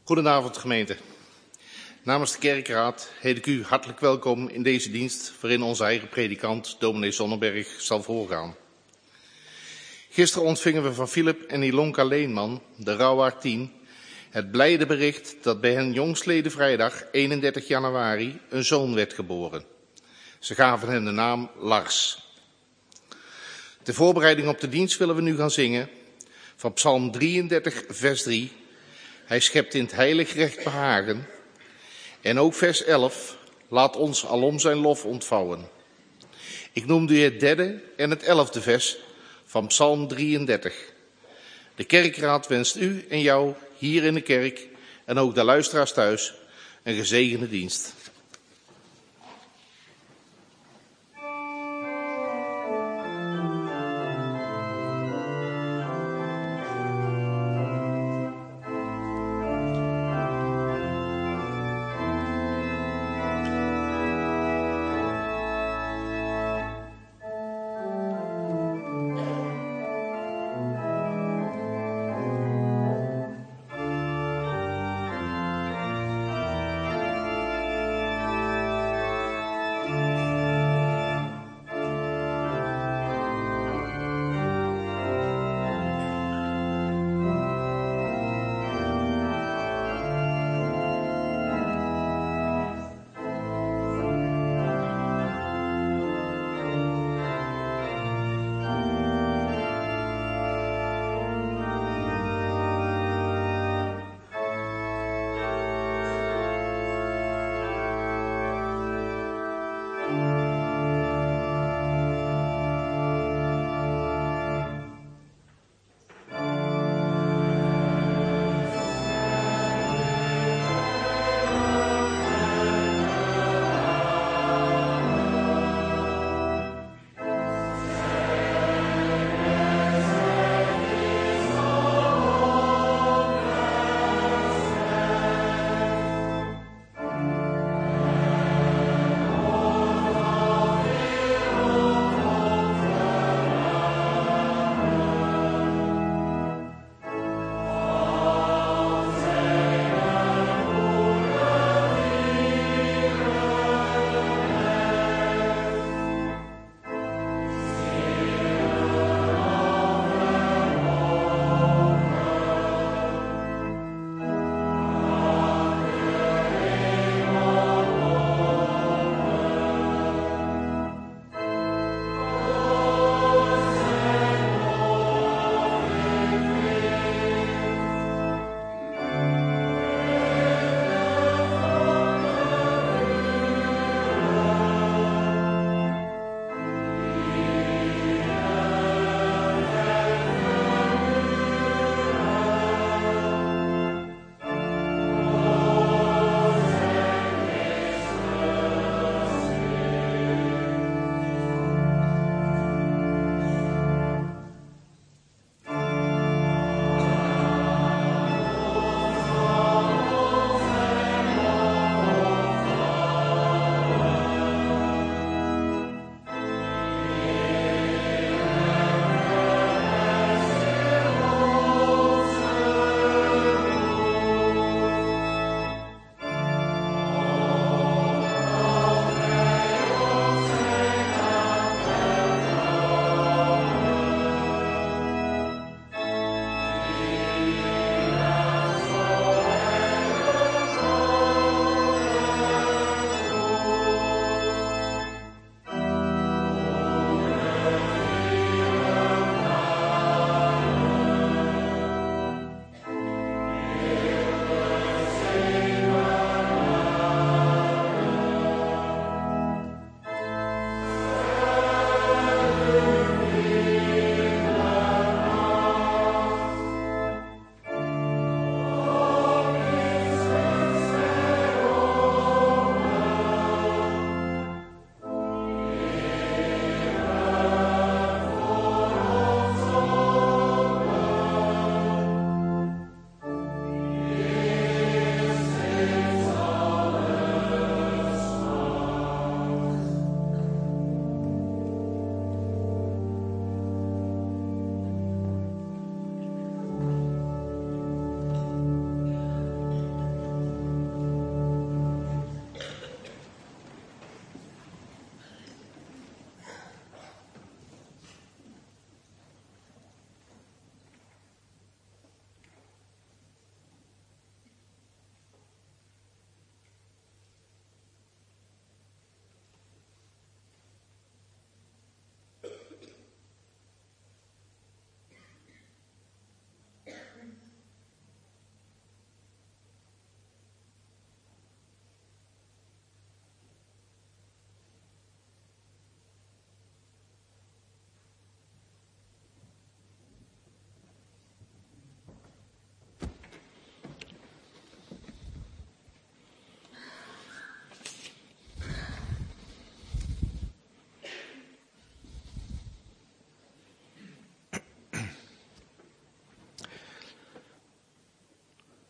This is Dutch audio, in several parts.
Goedenavond gemeente. Namens de kerkraad heet ik u hartelijk welkom in deze dienst waarin onze eigen predikant dominee Sonnenberg zal voorgaan. Gisteren ontvingen we van Philip en Ilonka Leenman, de rouwaard 10, het blijde bericht dat bij hen jongstleden vrijdag 31 januari een zoon werd geboren. Ze gaven hem de naam Lars. Ter voorbereiding op de dienst willen we nu gaan zingen van Psalm 33 vers 3. Hij schept in het heilig recht behagen. En ook vers 11, laat ons alom zijn lof ontvouwen. Ik noemde u het derde en het 11e vers van Psalm 33. De kerkraad wenst u en jou hier in de kerk en ook de luisteraars thuis een gezegende dienst.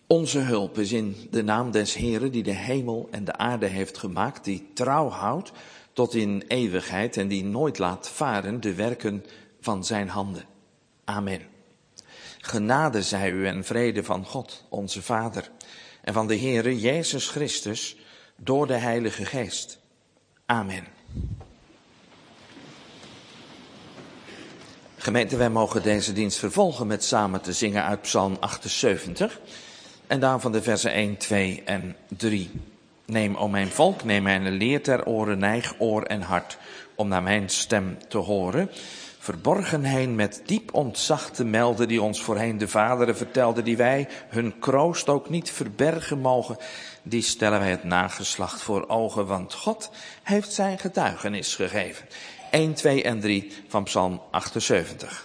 Onze hulp is in de naam des Heeren die de hemel en de aarde heeft gemaakt, die trouw houdt tot in eeuwigheid en die nooit laat varen de werken van zijn handen. Amen. Genade zij u en vrede van God, onze Vader, en van de Heere Jezus Christus door de Heilige Geest. Amen. Gemeente, wij mogen deze dienst vervolgen met samen te zingen uit Psalm 78 en daarvan de versen 1, 2 en 3. Neem, o mijn volk, neem mijn leer ter oren, neig oor en hart om naar mijn stem te horen. Verborgenheid met diep ontzag te melden, die ons voorheen de vaderen vertelden, die wij hun kroost ook niet verbergen mogen. Die stellen wij het nageslacht voor ogen, want God heeft zijn getuigenis gegeven. 1, 2 en 3 van Psalm 78.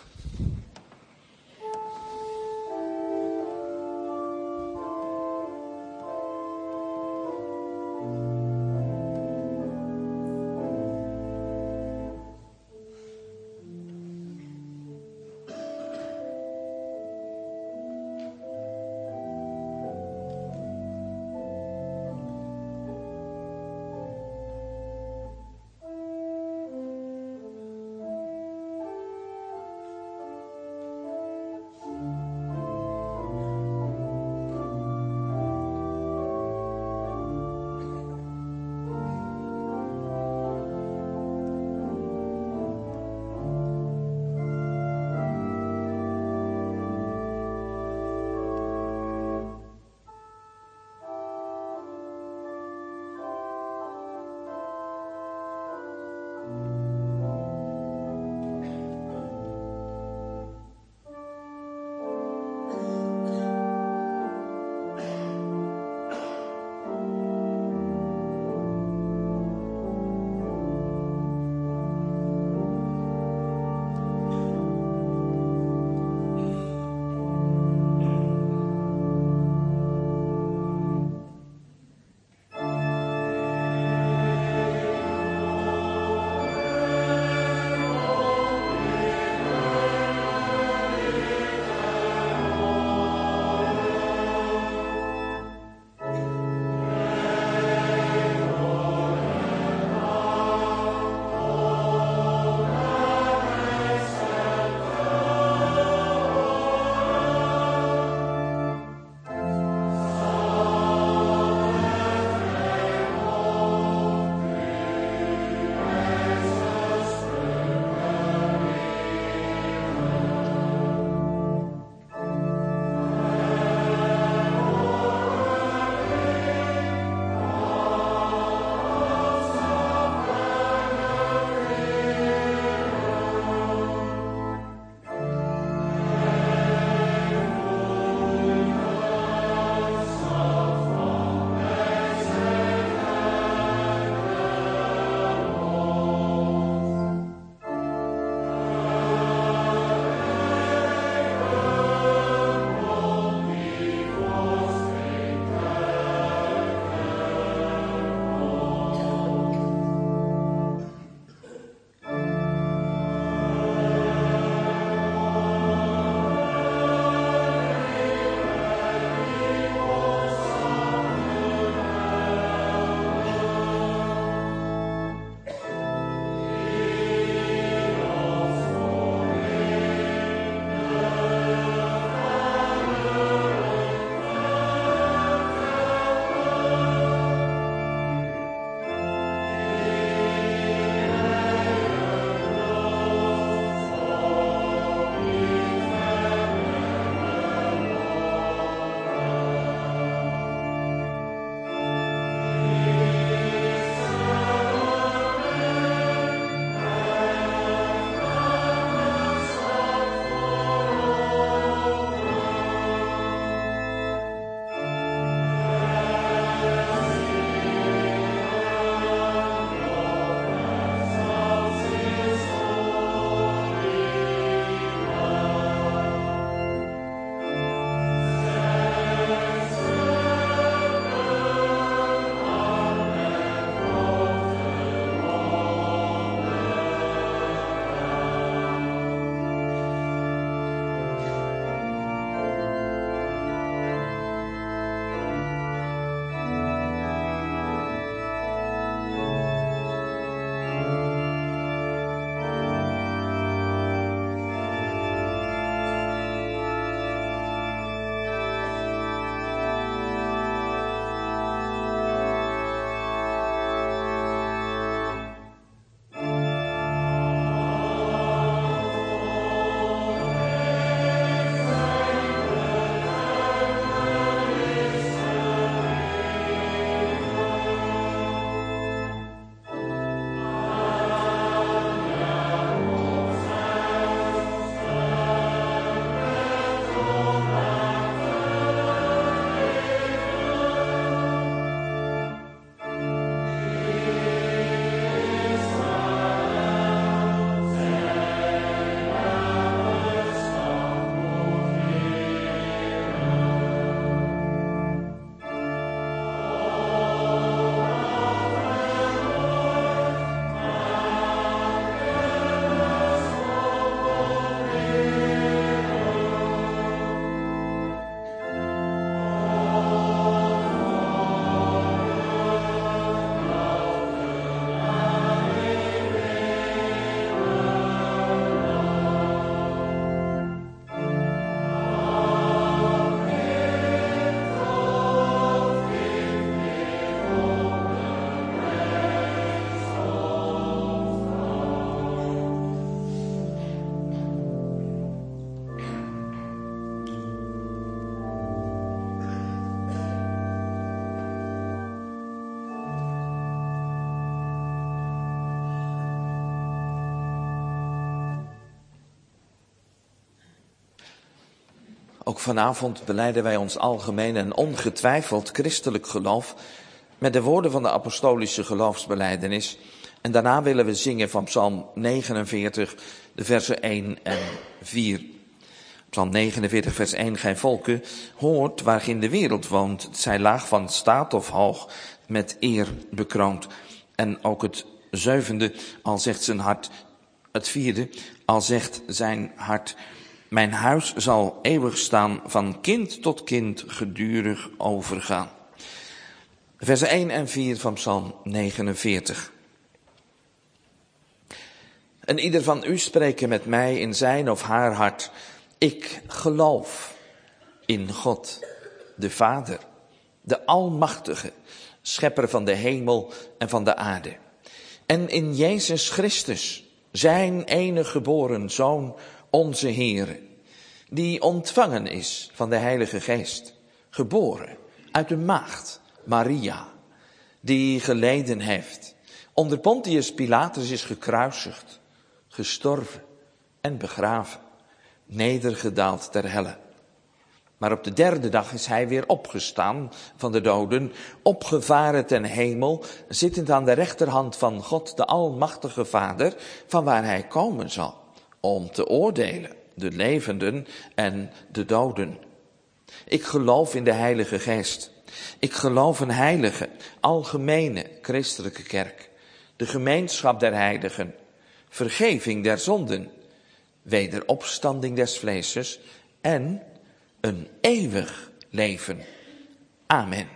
Ook vanavond belijden wij ons algemeen en ongetwijfeld christelijk geloof met de woorden van de apostolische geloofsbelijdenis. En daarna willen we zingen van Psalm 49, de versen 1 en 4. Psalm 49, vers 1. Gij volken, hoort waarin de wereld woont. Zij laag van staat of hoog, met eer bekroond. En ook het 7e, al zegt zijn hart. Het 4e, al zegt zijn hart. Mijn huis zal eeuwig staan, van kind tot kind gedurig overgaan. Versen 1 en 4 van Psalm 49. En ieder van u spreken met mij in zijn of haar hart. Ik geloof in God, de Vader, de Almachtige, schepper van de hemel en van de aarde. En in Jezus Christus, zijn enige geboren Zoon, onze Heere, die ontvangen is van de Heilige Geest, geboren uit de maagd Maria, die geleden heeft, onder Pontius Pilatus is gekruisigd, gestorven en begraven, nedergedaald ter helle. Maar op de 3e dag is hij weer opgestaan van de doden, opgevaren ten hemel, zittend aan de rechterhand van God, de Almachtige Vader, van waar hij komen zal, om te oordelen, de levenden en de doden. Ik geloof in de Heilige Geest. Ik geloof een heilige, algemene christelijke kerk, de gemeenschap der heiligen, vergeving der zonden, wederopstanding des vleeses en een eeuwig leven. Amen.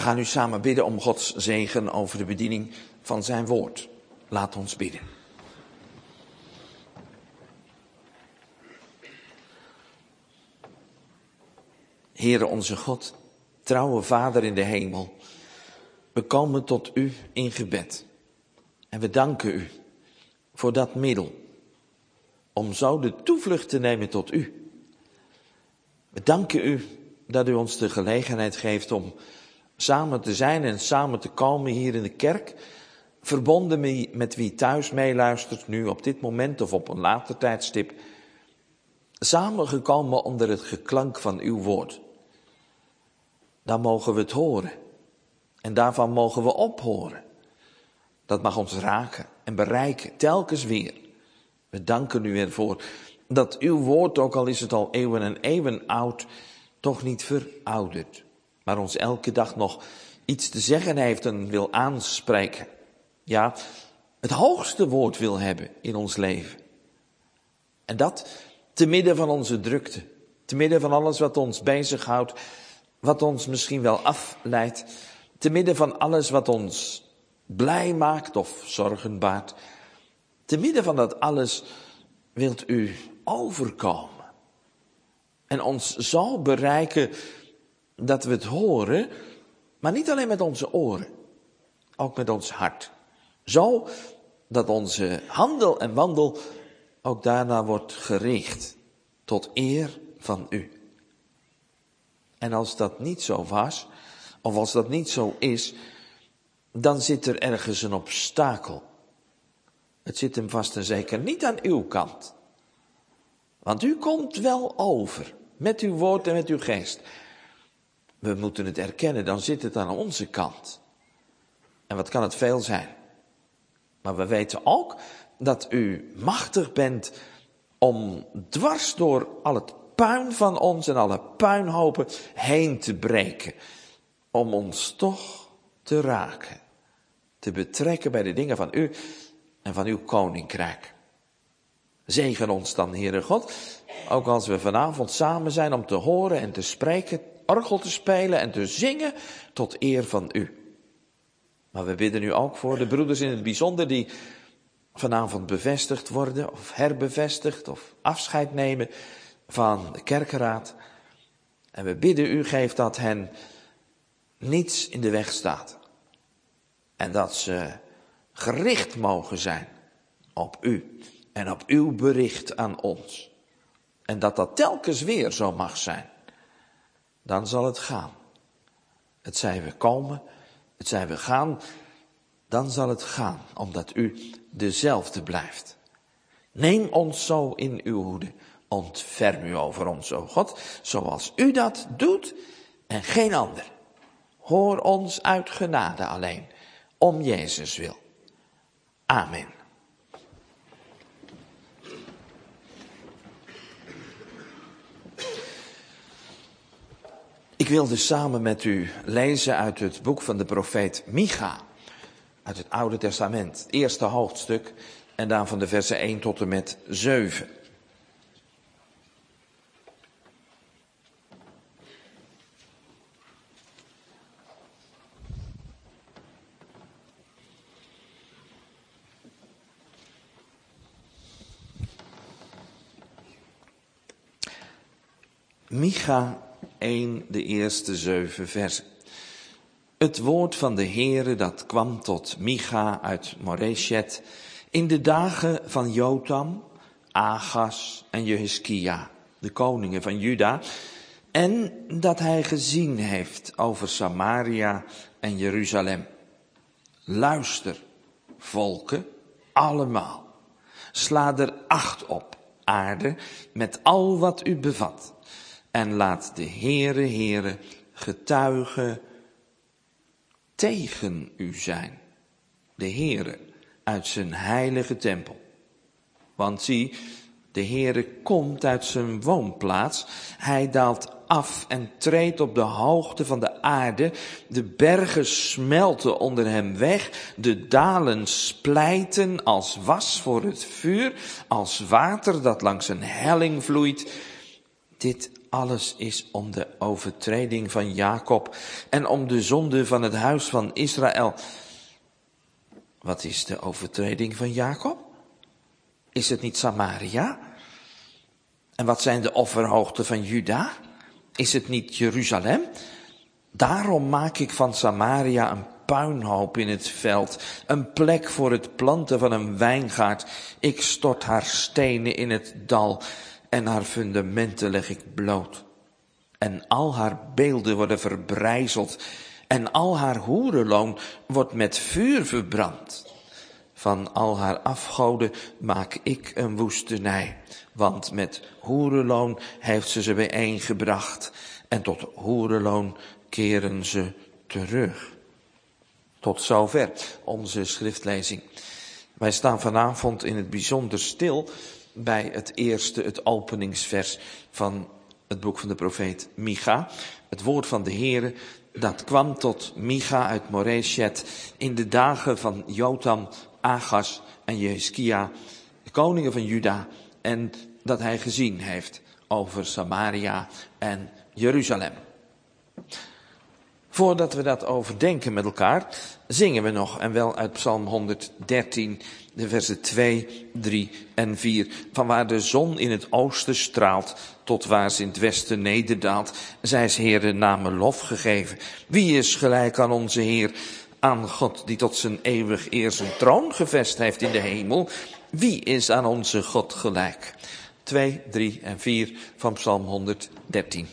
gaan nu samen bidden om Gods zegen over de bediening van zijn woord. Laat ons bidden. Heere onze God, trouwe Vader in de hemel, we komen tot u in gebed. En we danken u voor dat middel, om zo de toevlucht te nemen tot u. We danken u dat u ons de gelegenheid geeft om samen te zijn en samen te komen hier in de kerk, verbonden met wie thuis meeluistert, nu op dit moment of op een later tijdstip, samengekomen onder het geklank van uw woord. Dan mogen we het horen en daarvan mogen we ophoren. Dat mag ons raken en bereiken, telkens weer. We danken u ervoor dat uw woord, ook al is het al eeuwen en eeuwen oud, toch niet verouderd, maar ons elke dag nog iets te zeggen heeft en wil aanspreken. Ja, het hoogste woord wil hebben in ons leven. En dat te midden van onze drukte, te midden van alles wat ons bezighoudt, wat ons misschien wel afleidt, te midden van alles wat ons blij maakt of zorgen baart. Te midden van dat alles wilt u overkomen en ons zo bereiken dat we het horen, maar niet alleen met onze oren, ook met ons hart. Zo dat onze handel en wandel ook daarna wordt gericht tot eer van u. En als dat niet zo was, of als dat niet zo is, dan zit er ergens een obstakel. Het zit hem vast en zeker niet aan uw kant. Want u komt wel over, met uw woord en met uw geest. We moeten het erkennen, dan zit het aan onze kant. En wat kan het veel zijn. Maar we weten ook dat u machtig bent om dwars door al het puin van ons en alle puinhopen heen te breken. Om ons toch te raken. Te betrekken bij de dingen van u en van uw koninkrijk. Zegen ons dan, Heere God, ook als we vanavond samen zijn om te horen en te spreken, orgel te spelen en te zingen tot eer van u. Maar we bidden u ook voor de broeders in het bijzonder die vanavond bevestigd worden of herbevestigd of afscheid nemen van de kerkenraad. En we bidden u, geef dat hen niets in de weg staat. En dat ze gericht mogen zijn op u en op uw bericht aan ons. En dat dat telkens weer zo mag zijn. Dan zal het gaan. Het zij we komen, het zij we gaan, dan zal het gaan, omdat u dezelfde blijft. Neem ons zo in uw hoede, ontferm u over ons, o God, zoals u dat doet en geen ander. Hoor ons uit genade alleen, om Jezus wil. Amen. Ik wilde samen met u lezen uit het boek van de profeet Micha, uit het Oude Testament, het eerste hoofdstuk, en dan van de versen 1 tot en met 7. Micha 1, de eerste 7 versen. Het woord van de Heere dat kwam tot Micha uit Moreshet in de dagen van Jotam, Agas en Jehiskia, de koningen van Juda, en dat hij gezien heeft over Samaria en Jeruzalem. Luister, volken, allemaal. Sla er acht op, aarde, met al wat u bevat. En laat de Heere getuige tegen u zijn. De Heere uit zijn heilige tempel. Want zie, de Heere komt uit zijn woonplaats. Hij daalt af en treedt op de hoogte van de aarde. De bergen smelten onder hem weg. De dalen splijten als was voor het vuur. Als water dat langs een helling vloeit. Dit alles is om de overtreding van Jacob en om de zonde van het huis van Israël. Wat is de overtreding van Jacob? Is het niet Samaria? En wat zijn de offerhoogten van Juda? Is het niet Jeruzalem? Daarom maak ik van Samaria een puinhoop in het veld, een plek voor het planten van een wijngaard. Ik stort haar stenen in het dal en haar fundamenten leg ik bloot. En al haar beelden worden verbrijzeld en al haar hoerenloon wordt met vuur verbrand. Van al haar afgoden maak ik een woestenij, want met hoerenloon heeft ze bijeengebracht en tot hoerenloon keren ze terug. Tot zover onze schriftlezing. Wij staan vanavond in het bijzonder stil bij het openingsvers van het boek van de profeet Micha. Het woord van de Heere, dat kwam tot Micha uit Moreshet in de dagen van Jotam, Achaz en Jehizkia, de koningen van Juda, en dat hij gezien heeft over Samaria en Jeruzalem. Voordat we dat overdenken met elkaar, zingen we nog, en wel uit Psalm 113, de versen 2, 3 en 4. Van waar de zon in het oosten straalt, tot waar ze in het westen nederdaalt, zij is Heere namen lof gegeven. Wie is gelijk aan onze Heer, aan God die tot zijn eeuwig eer zijn troon gevest heeft in de hemel? Wie is aan onze God gelijk? 2, 3 en 4 van Psalm 113.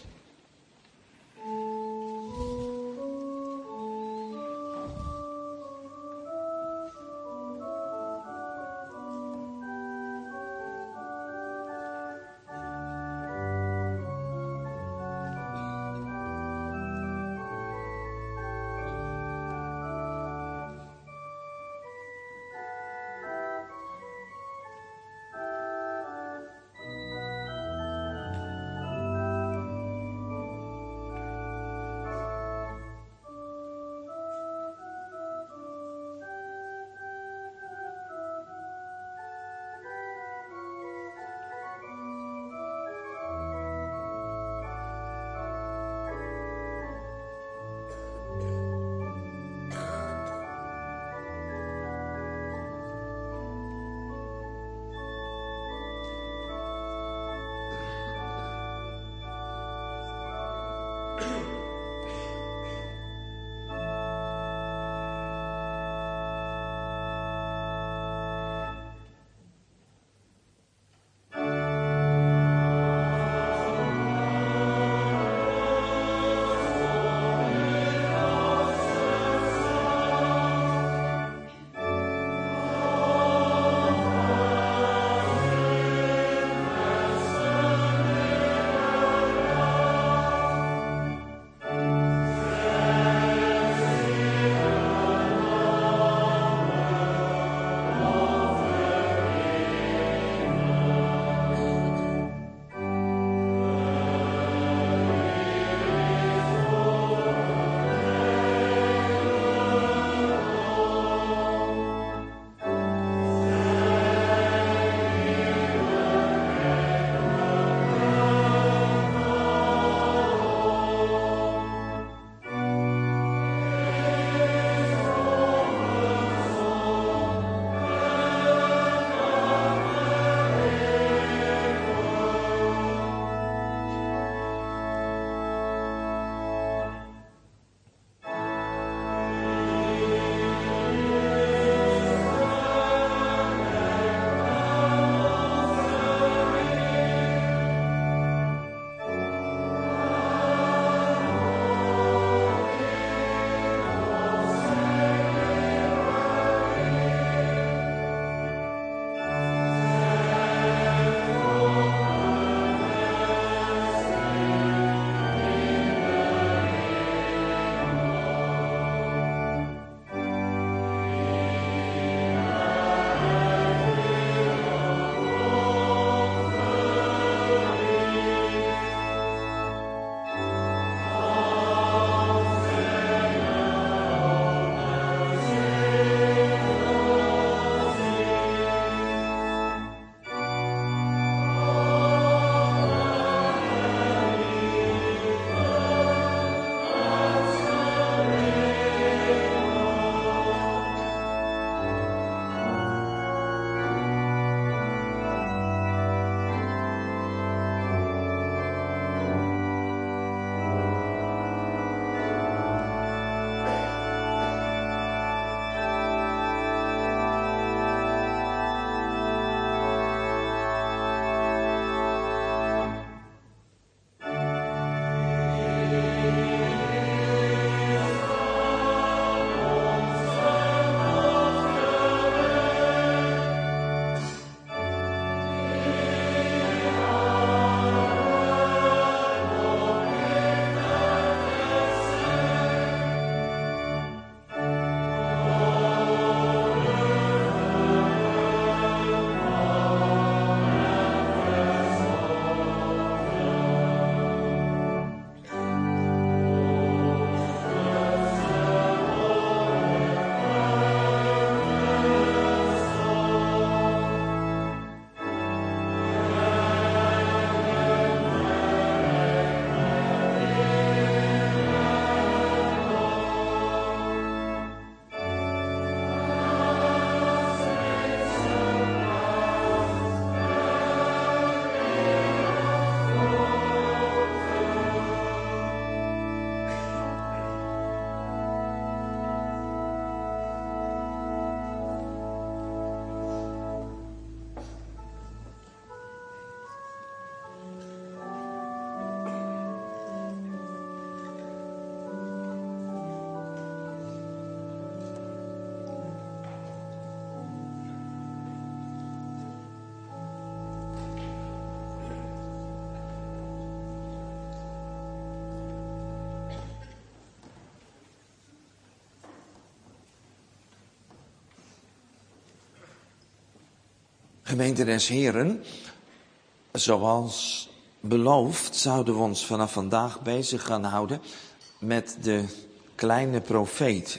Gemeente des Heren, zoals beloofd zouden we ons vanaf vandaag bezig gaan houden met de kleine profeet.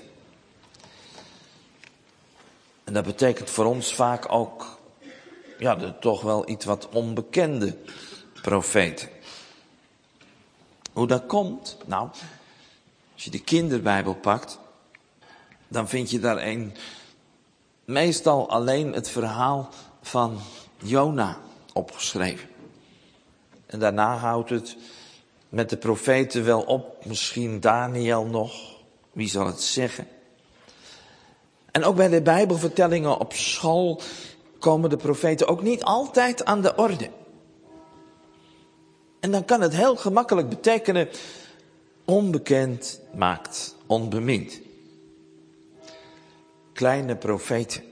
En dat betekent voor ons vaak ook, de toch wel iets wat onbekende profeet. Hoe dat komt? Nou, als je de kinderbijbel pakt, dan vind je daar meestal alleen het verhaal van Jona opgeschreven. En daarna houdt het met de profeten wel op, misschien Daniel nog, wie zal het zeggen. En ook bij de Bijbelvertellingen op school komen de profeten ook niet altijd aan de orde. En dan kan het heel gemakkelijk betekenen, onbekend maakt onbemind. Kleine profeten.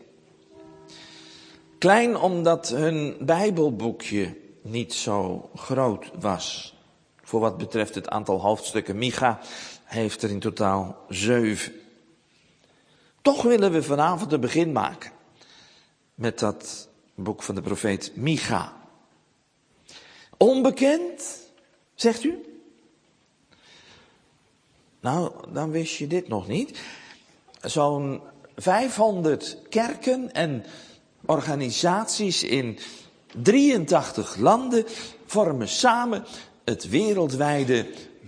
Klein omdat hun Bijbelboekje niet zo groot was. Voor wat betreft het aantal hoofdstukken. Micha heeft er in totaal 7. Toch willen we vanavond een begin maken met dat boek van de profeet Micha. Onbekend, zegt u? Nou, dan wist je dit nog niet. Zo'n 500 kerken en organisaties in 83 landen vormen samen het wereldwijde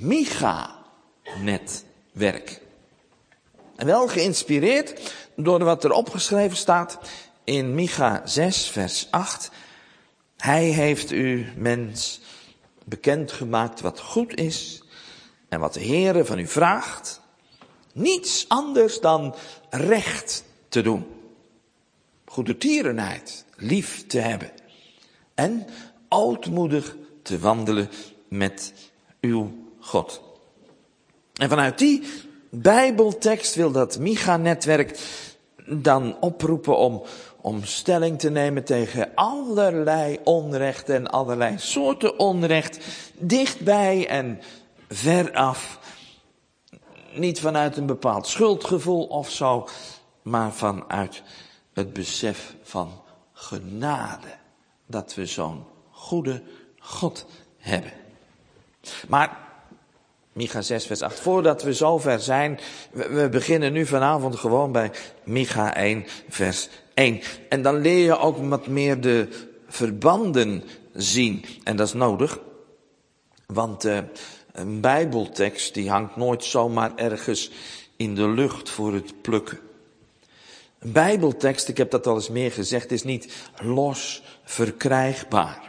Micha-netwerk. En wel geïnspireerd door wat er opgeschreven staat in Micha 6 vers 8. Hij heeft u, mens, bekendgemaakt wat goed is en wat de Heere van u vraagt. Niets anders dan recht te doen. Goedertierenheid, lief te hebben. En ootmoedig te wandelen met uw God. En vanuit die Bijbeltekst wil dat Micha-netwerk dan oproepen om stelling te nemen tegen allerlei onrecht en allerlei soorten onrecht. Dichtbij en veraf. Niet vanuit een bepaald schuldgevoel of zo, maar vanuit het besef van genade. Dat we zo'n goede God hebben. Maar Micha 6 vers 8, voordat we zover zijn, we beginnen nu vanavond gewoon bij Micha 1 vers 1. En dan leer je ook wat meer de verbanden zien. En dat is nodig, want een Bijbeltekst die hangt nooit zomaar ergens in de lucht voor het plukken. Een Bijbeltekst, ik heb dat al eens meer gezegd, is niet los verkrijgbaar.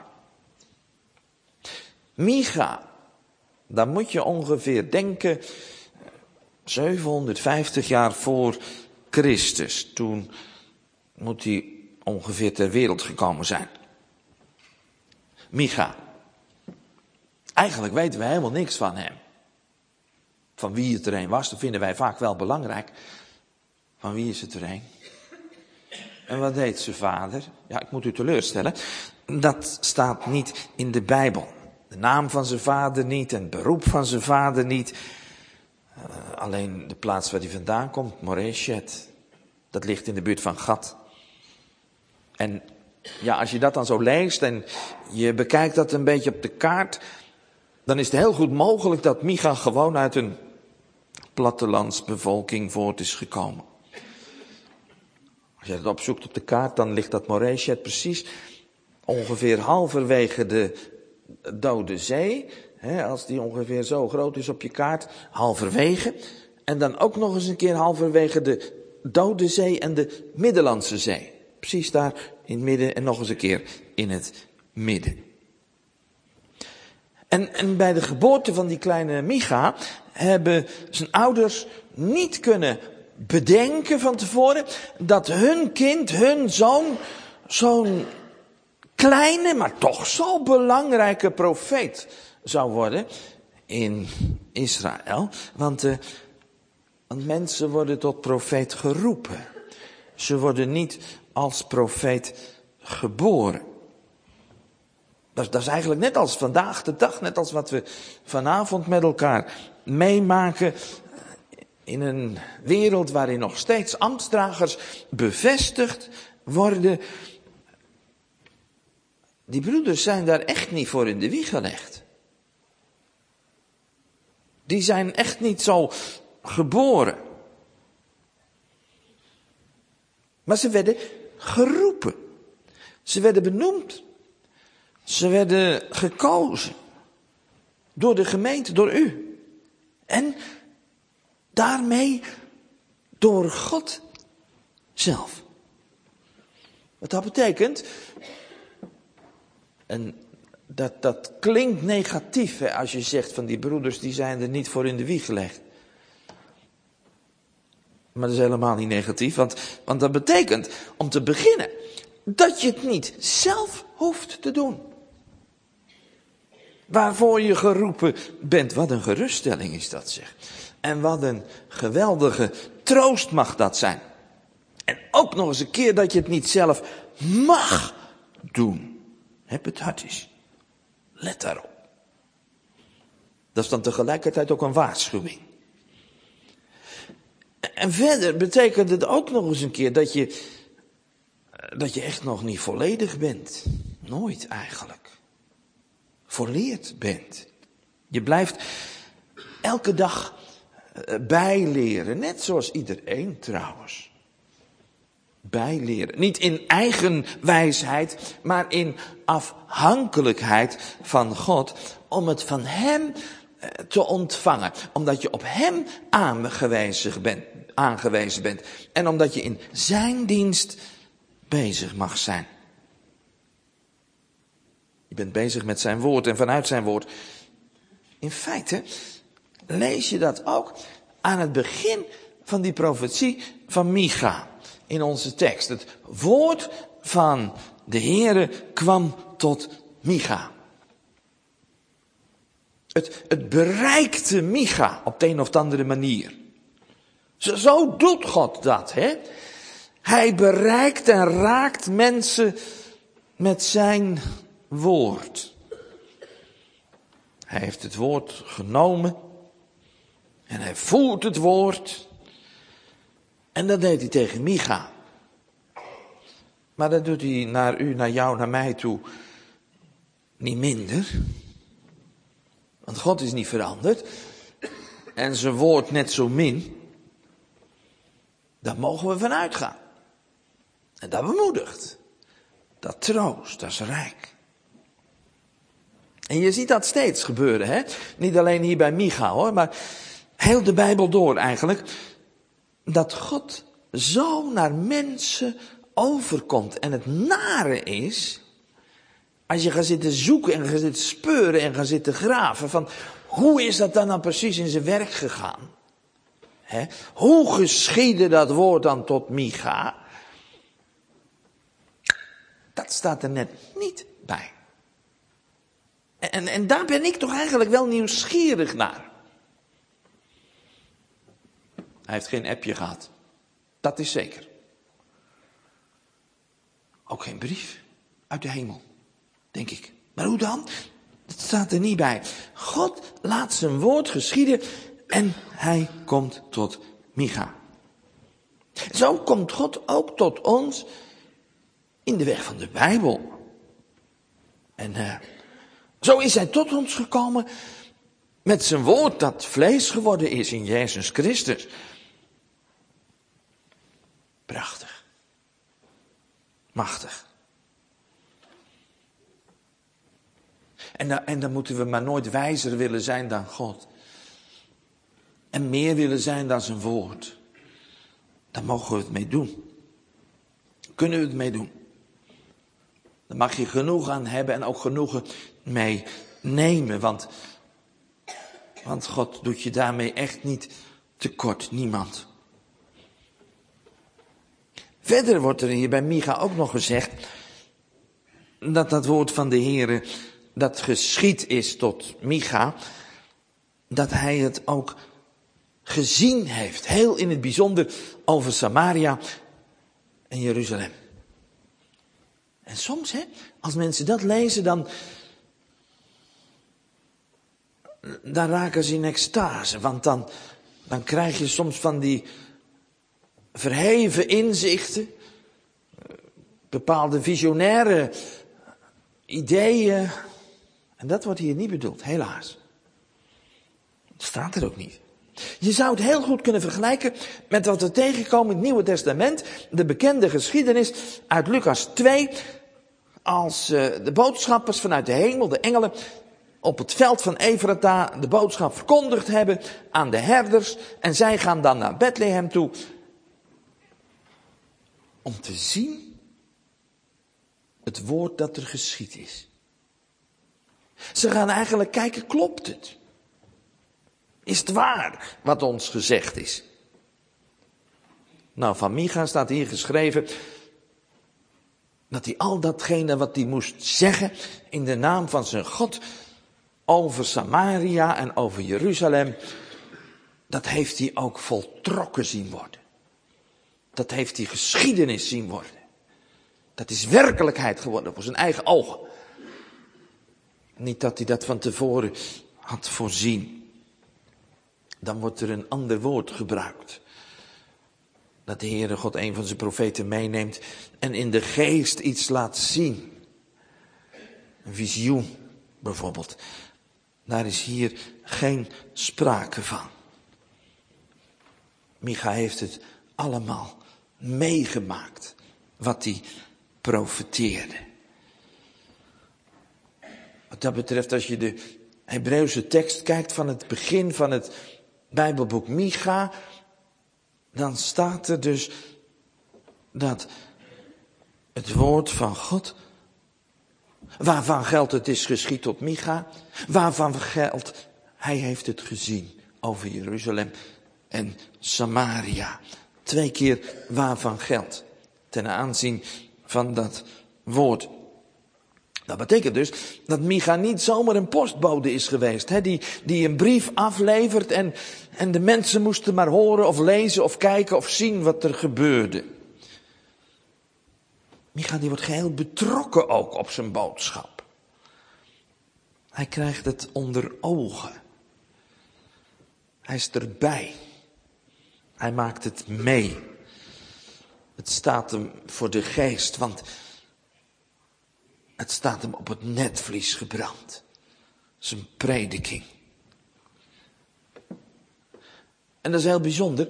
Micha, dan moet je ongeveer denken 750 jaar voor Christus. Toen moet hij ongeveer ter wereld gekomen zijn. Micha. Eigenlijk weten we helemaal niks van hem. Van wie het er een was, dat vinden wij vaak wel belangrijk. Van wie is het er een? En wat deed zijn vader? Ja, ik moet u teleurstellen. Dat staat niet in de Bijbel. De naam van zijn vader niet en het beroep van zijn vader niet. Alleen de plaats waar hij vandaan komt, Moreshet. Dat ligt in de buurt van Gad. En ja, als je dat dan zo leest en je bekijkt dat een beetje op de kaart, dan is het heel goed mogelijk dat Micha gewoon uit een plattelandsbevolking voort is gekomen. Als je dat opzoekt op de kaart, dan ligt dat Moreshet precies ongeveer halverwege de Dode Zee. Als die ongeveer zo groot is op je kaart, halverwege. En dan ook nog eens een keer halverwege de Dode Zee en de Middellandse Zee. Precies daar in het midden en nog eens een keer in het midden. En bij de geboorte van die kleine Micha hebben zijn ouders niet kunnen bedenken van tevoren dat hun kind, hun zoon, zo'n kleine, maar toch zo belangrijke profeet zou worden in Israël. Want mensen worden tot profeet geroepen. Ze worden niet als profeet geboren. Dat is eigenlijk net als vandaag de dag, net als wat we vanavond met elkaar meemaken in een wereld waarin nog steeds ambtsdragers bevestigd worden. Die broeders zijn daar echt niet voor in de wieg gelegd. Die zijn echt niet zo geboren. Maar ze werden geroepen. Ze werden benoemd. Ze werden gekozen. Door de gemeente, door u. En daarmee door God zelf. Wat dat betekent, en dat klinkt negatief, hè, als je zegt van die broeders die zijn er niet voor in de wieg gelegd. Maar dat is helemaal niet negatief, want dat betekent om te beginnen dat je het niet zelf hoeft te doen. Waarvoor je geroepen bent. Wat een geruststelling is dat, zeg. En wat een geweldige troost mag dat zijn. En ook nog eens een keer dat je het niet zelf mag doen. Heb het hard eens. Let daarop. Dat is dan tegelijkertijd ook een waarschuwing. En verder betekent het ook nog eens een keer dat je echt nog niet volledig bent. Nooit eigenlijk. Volleerd bent. Je blijft elke dag bijleren. Net zoals iedereen trouwens. Bijleren. Niet in eigen wijsheid, maar in afhankelijkheid van God. Om het van Hem te ontvangen. Omdat je op Hem aangewezen bent. En omdat je in Zijn dienst bezig mag zijn. Je bent bezig met zijn woord en vanuit zijn woord. In feite lees je dat ook aan het begin van die profetie van Micha. In onze tekst. Het woord van de Heere kwam tot Micha. Het bereikte Micha op de een of andere manier. Zo doet God dat, hè? Hij bereikt en raakt mensen met zijn woord. Hij heeft het woord genomen. En hij voert het woord. En dat deed hij tegen Micha. Maar dat doet hij naar u, naar jou, naar mij toe niet minder. Want God is niet veranderd. En zijn woord net zo min. Daar mogen we van uitgaan. En dat bemoedigt. Dat troost, dat is rijk. En je ziet dat steeds gebeuren, hè? Niet alleen hier bij Micha, hoor, maar heel de Bijbel door eigenlijk. Dat God zo naar mensen overkomt. En het nare is, als je gaat zitten zoeken en gaat zitten speuren en gaat zitten graven, van hoe is dat dan precies in zijn werk gegaan? Hè? Hoe geschiedde dat woord dan tot Micha? Dat staat er net niet bij. En daar ben ik toch eigenlijk wel nieuwsgierig naar. Hij heeft geen appje gehad. Dat is zeker. Ook geen brief uit de hemel, denk ik. Maar hoe dan? Dat staat er niet bij. God laat zijn woord geschieden en hij komt tot Micha. Zo komt God ook tot ons in de weg van de Bijbel. En zo is hij tot ons gekomen met zijn woord dat vlees geworden is in Jezus Christus. Prachtig. Machtig. En dan moeten we maar nooit wijzer willen zijn dan God. En meer willen zijn dan zijn woord. Daar mogen we het mee doen. Kunnen we het mee doen. Daar mag je genoeg aan hebben en ook genoegen mee nemen. Want God doet je daarmee echt niet tekort. Niemand. Verder wordt er hier bij Micha ook nog gezegd dat woord van de Heere dat geschied is tot Micha, dat hij het ook gezien heeft. Heel in het bijzonder over Samaria en Jeruzalem. En soms, hè, als mensen dat lezen, dan raken ze in extase. Want dan krijg je soms van die verheven inzichten, bepaalde visionaire ideeën. En dat wordt hier niet bedoeld, helaas. Dat staat er ook niet. Je zou het heel goed kunnen vergelijken met wat we tegenkomen in het Nieuwe Testament. De bekende geschiedenis uit Lucas 2. Als de boodschappers vanuit de hemel, de engelen, op het veld van Efrata de boodschap verkondigd hebben aan de herders. En zij gaan dan naar Bethlehem toe. Om te zien het woord dat er geschied is. Ze gaan eigenlijk kijken, klopt het? Is het waar wat ons gezegd is? Nou, van Micha staat hier geschreven dat hij al datgene wat hij moest zeggen in de naam van zijn God over Samaria en over Jeruzalem, dat heeft hij ook voltrokken zien worden. Dat heeft hij geschiedenis zien worden. Dat is werkelijkheid geworden voor zijn eigen ogen. Niet dat hij dat van tevoren had voorzien. Dan wordt er een ander woord gebruikt. Dat de Heere God een van zijn profeten meeneemt en in de geest iets laat zien. Een visioen bijvoorbeeld. Daar is hier geen sprake van. Micha heeft het allemaal meegemaakt wat hij profeteerde. Wat dat betreft, als je de Hebreeuwse tekst kijkt van het begin van het Bijbelboek Micha, dan staat er dus dat het woord van God, waarvan geldt het is geschied tot Micha, waarvan geldt hij heeft het gezien over Jeruzalem en Samaria. 2 keer waarvan geldt ten aanzien van dat woord. Dat betekent dus dat Micha niet zomaar een postbode is geweest, die een brief aflevert en de mensen moesten maar horen of lezen of kijken of zien wat er gebeurde. Micha die wordt geheel betrokken ook op zijn boodschap. Hij krijgt het onder ogen. Hij is erbij. Hij maakt het mee. Het staat hem voor de geest, want het staat hem op het netvlies gebrand. Zijn prediking. En dat is heel bijzonder.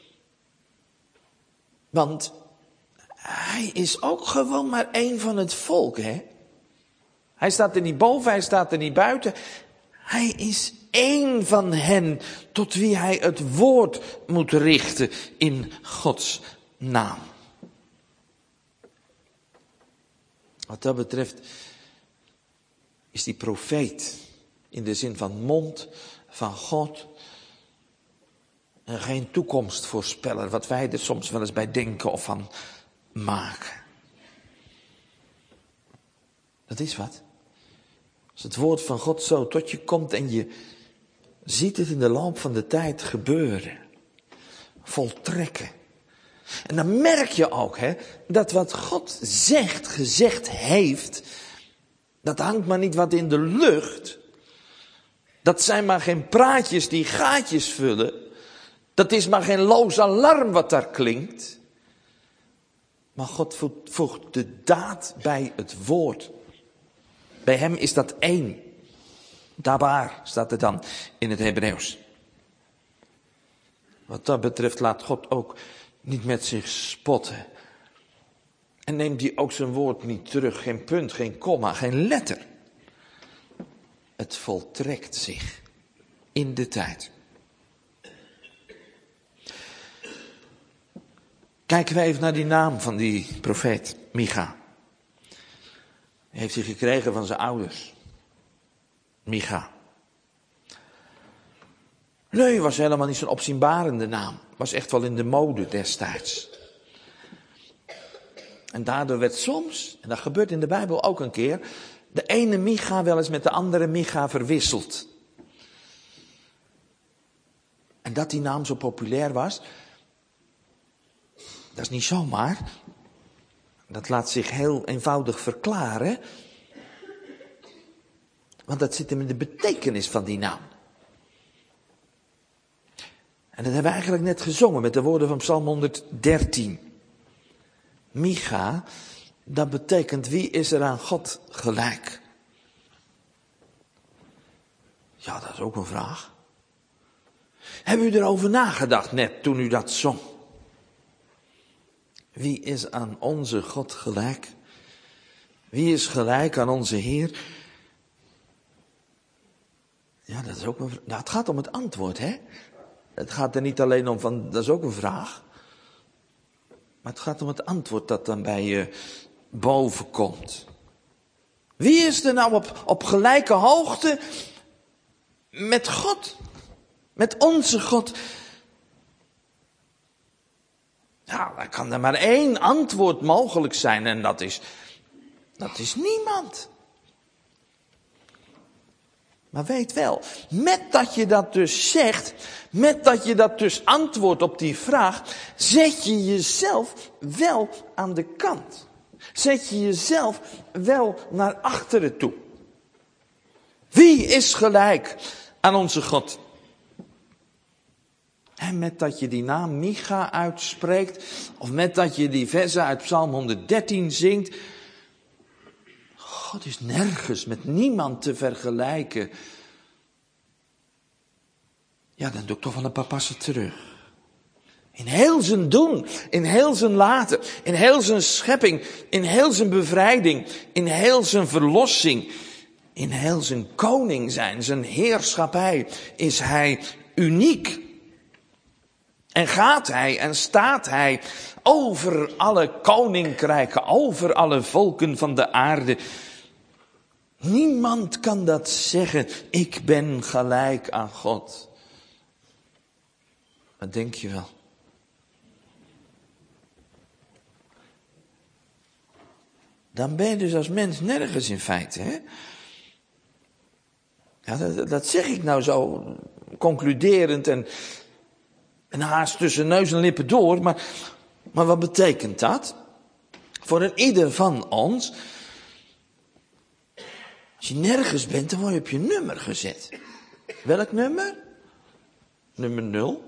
Want hij is ook gewoon maar één van het volk, hè. Hij staat er niet boven, hij staat er niet buiten. Hij is één van hen tot wie hij het woord moet richten in Gods naam. Wat dat betreft is die profeet in de zin van mond van God en geen toekomstvoorspeller, wat wij er soms wel eens bij denken of van maken. Dat is wat. Als het woord van God zo tot je komt en je ziet het in de loop van de tijd gebeuren, voltrekken. En dan merk je ook, dat wat God gezegd heeft, dat hangt maar niet wat in de lucht. Dat zijn maar geen praatjes die gaatjes vullen. Dat is maar geen loos alarm wat daar klinkt. Maar God voegt de daad bij het woord. Bij hem is dat één. Dabar staat er dan in het Hebreeuws. Wat dat betreft laat God ook niet met zich spotten. En neemt hij ook zijn woord niet terug. Geen punt, geen komma, geen letter. Het voltrekt zich in de tijd. Kijken we even naar die naam van die profeet, Micha. Heeft hij gekregen van zijn ouders. Micha. Nee, was helemaal niet zo'n opzienbarende naam. Was echt wel in de mode destijds. En daardoor werd soms, en dat gebeurt in de Bijbel ook een keer, de ene Micha wel eens met de andere Micha verwisseld. En dat die naam zo populair was, dat is niet zomaar. Dat laat zich heel eenvoudig verklaren. Want dat zit hem in de betekenis van die naam. En dat hebben we eigenlijk net gezongen met de woorden van Psalm 113. Micha, Dat betekent, wie is er aan God gelijk? Ja, dat is ook een vraag. Hebben u erover nagedacht net toen u dat zong? Wie is aan onze God gelijk? Wie is gelijk aan onze Heer? Ja, dat is ook een vraag. Nou, het gaat om het antwoord, hè? Het gaat er niet alleen om van, dat is ook een vraag. Maar het gaat om het antwoord dat dan bij je boven komt. Wie is er nou op gelijke hoogte met God? Met onze God? Nou, dan kan er maar één antwoord mogelijk zijn en dat is niemand. Maar weet wel, met dat je dat dus zegt, met dat je dat dus antwoordt op die vraag, zet je jezelf wel aan de kant. Zet je jezelf wel naar achteren toe. Wie is gelijk aan onze God? En met dat je die naam Micha uitspreekt, of met dat je die versen uit Psalm 113 zingt, God is nergens met niemand te vergelijken. Ja, dan doe ik toch wel een paar passen terug. In heel zijn doen, in heel zijn laten, in heel zijn schepping, in heel zijn bevrijding, in heel zijn verlossing, in heel zijn koning zijn heerschappij, is hij uniek. En gaat hij en staat hij over alle koninkrijken, over alle volken van de aarde. Niemand kan dat zeggen, ik ben gelijk aan God. Dat denk je wel. Dan ben je dus als mens nergens in feite, hè? Ja, dat zeg ik nou zo concluderend en haast tussen neus en lippen door, maar wat betekent dat? Voor een ieder van ons, als je nergens bent, dan word je op je nummer gezet. Welk nummer? Nummer 0.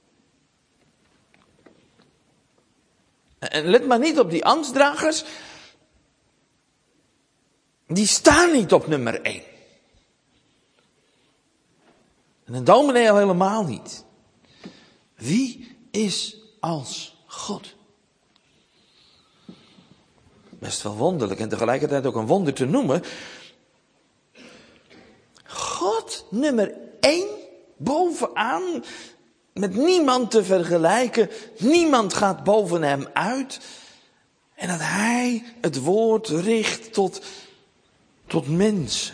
En let maar niet op die ambtsdragers. Die staan niet op nummer 1. En een dominee al helemaal niet. Wie is als God? Best wel wonderlijk en tegelijkertijd ook een wonder te noemen. God nummer 1 bovenaan, met niemand te vergelijken. Niemand gaat boven hem uit. En dat hij het woord richt tot mensen.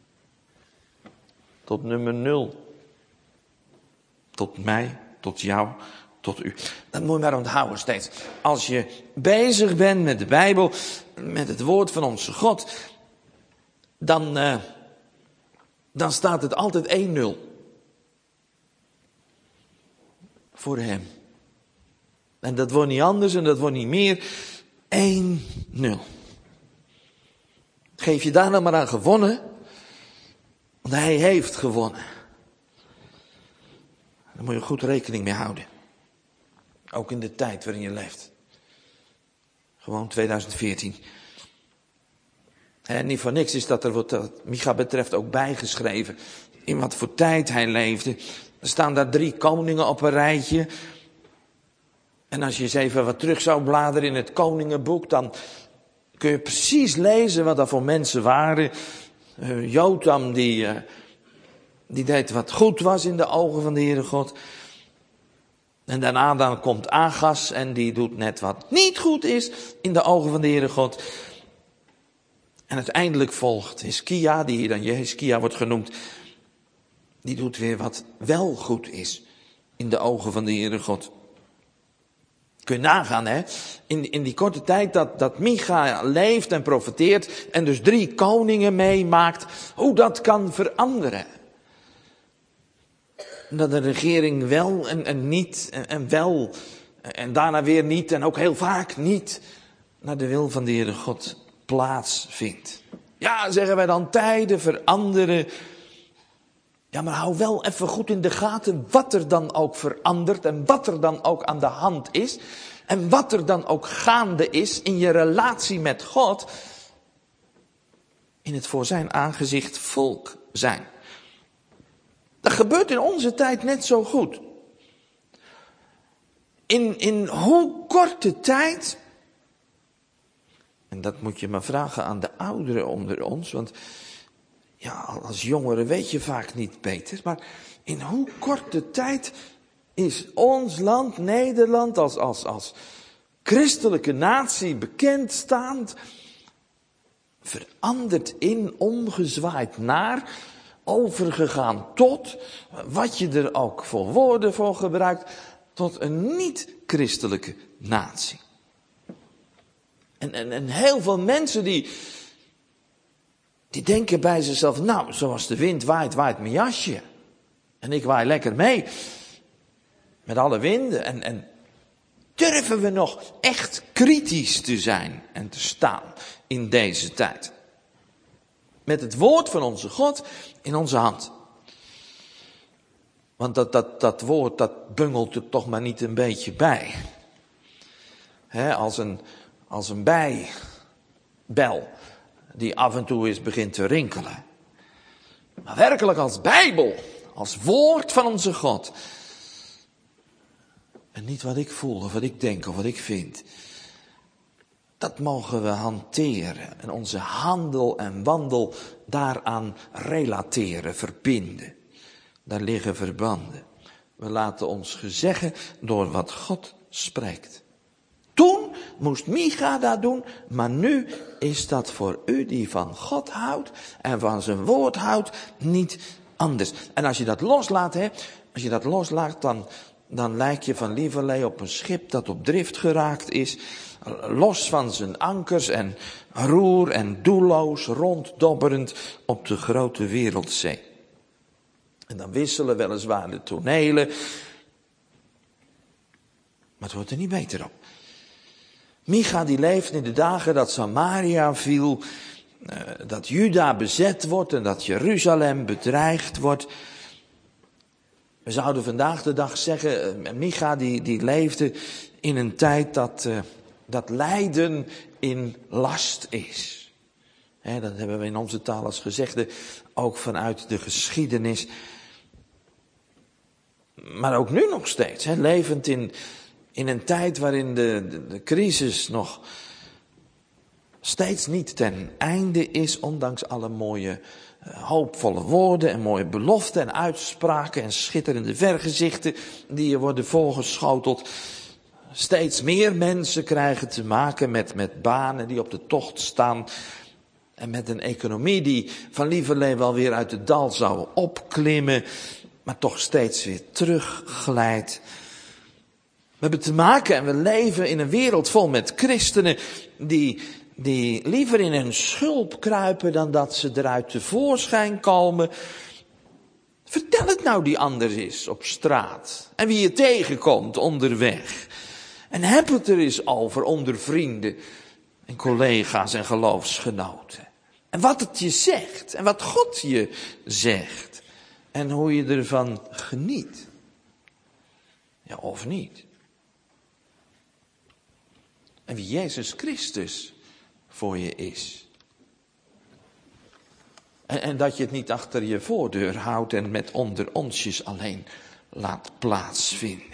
Tot nummer 0. Tot mij, tot jou, tot u. Dat moet je maar onthouden steeds. Als je bezig bent met de Bijbel, met het woord van onze God, dan staat het altijd 1-0. Voor hem. En dat wordt niet anders en dat wordt niet meer. 1-0. Geef je daar nou maar aan gewonnen. Want hij heeft gewonnen. Daar moet je goed rekening mee houden. Ook in de tijd waarin je leeft. Gewoon 2014. En niet voor niks is dat er wat Micha betreft ook bijgeschreven. In wat voor tijd hij leefde. Er staan daar 3 koningen op een rijtje. En als je eens even wat terug zou bladeren in het koningenboek, dan kun je precies lezen wat dat voor mensen waren. Jotam die deed wat goed was in de ogen van de Heere God. En daarna dan komt Agas en die doet net wat niet goed is in de ogen van de Heere God. En uiteindelijk volgt Hiskia, die hier dan Jehiskia wordt genoemd. Die doet weer wat wel goed is in de ogen van de Heere God. Kun je nagaan, hè? In die korte tijd dat Micha leeft en profeteert en dus 3 koningen meemaakt, hoe dat kan veranderen. Dat de regering wel en niet en wel en daarna weer niet en ook heel vaak niet naar de wil van de Heere God plaatsvindt. Ja, zeggen wij dan, tijden veranderen. Ja, maar hou wel even goed in de gaten wat er dan ook verandert en wat er dan ook aan de hand is. En wat er dan ook gaande is in je relatie met God, in het voor zijn aangezicht volk zijn. Dat gebeurt in onze tijd net zo goed. In hoe korte tijd, en dat moet je maar vragen aan de ouderen onder ons, want ja, als jongere weet je vaak niet beter, maar in hoe korte tijd is ons land, Nederland, als christelijke natie bekendstaand, veranderd in, omgezwaaid naar, overgegaan tot, wat je er ook voor woorden voor gebruikt, tot een niet-christelijke natie. En heel veel mensen die denken bij zichzelf, nou, zoals de wind waait, waait mijn jasje. En ik waai lekker mee. Met alle winden. En durven we nog echt kritisch te zijn en te staan in deze tijd? Met het woord van onze God in onze hand. Want dat woord, dat bungelt er toch maar niet een beetje bij. Als een bijbel die af en toe eens begint te rinkelen. Maar werkelijk als Bijbel, als woord van onze God. En niet wat ik voel of wat ik denk of wat ik vind. Dat mogen we hanteren en onze handel en wandel daaraan relateren, verbinden. Daar liggen verbanden. We laten ons gezeggen door wat God spreekt. Toen moest Micha dat doen, maar nu is dat voor u die van God houdt en van zijn woord houdt niet anders. En als je dat loslaat, dan lijk je van lieverlee op een schip dat op drift geraakt is, los van zijn ankers en roer en doelloos ronddobberend op de grote wereldzee. En dan wisselen weliswaar de tonelen, maar het wordt er niet beter op. Micha die leeft in de dagen dat Samaria viel, dat Juda bezet wordt en dat Jeruzalem bedreigd wordt. We zouden vandaag de dag zeggen, Micha die leefde in een tijd dat lijden in last is. Dat hebben we in onze taal als gezegde, ook vanuit de geschiedenis. Maar ook nu nog steeds, levend in een tijd waarin de crisis nog steeds niet ten einde is, ondanks alle mooie hoopvolle woorden en mooie beloften en uitspraken en schitterende vergezichten die je worden voorgeschoteld. Steeds meer mensen krijgen te maken met banen die op de tocht staan en met een economie die van lieverlee wel weer uit het dal zou opklimmen, maar toch steeds weer terugglijdt. We hebben te maken en we leven in een wereld vol met christenen die liever in hun schulp kruipen dan dat ze eruit tevoorschijn komen. Vertel het nou die anders is op straat en wie je tegenkomt onderweg. En heb het er eens over onder vrienden en collega's en geloofsgenoten. En wat het je zegt en wat God je zegt en hoe je ervan geniet. Ja, of niet. En wie Jezus Christus voor je is. En dat je het niet achter je voordeur houdt en met onder onsjes alleen laat plaatsvinden.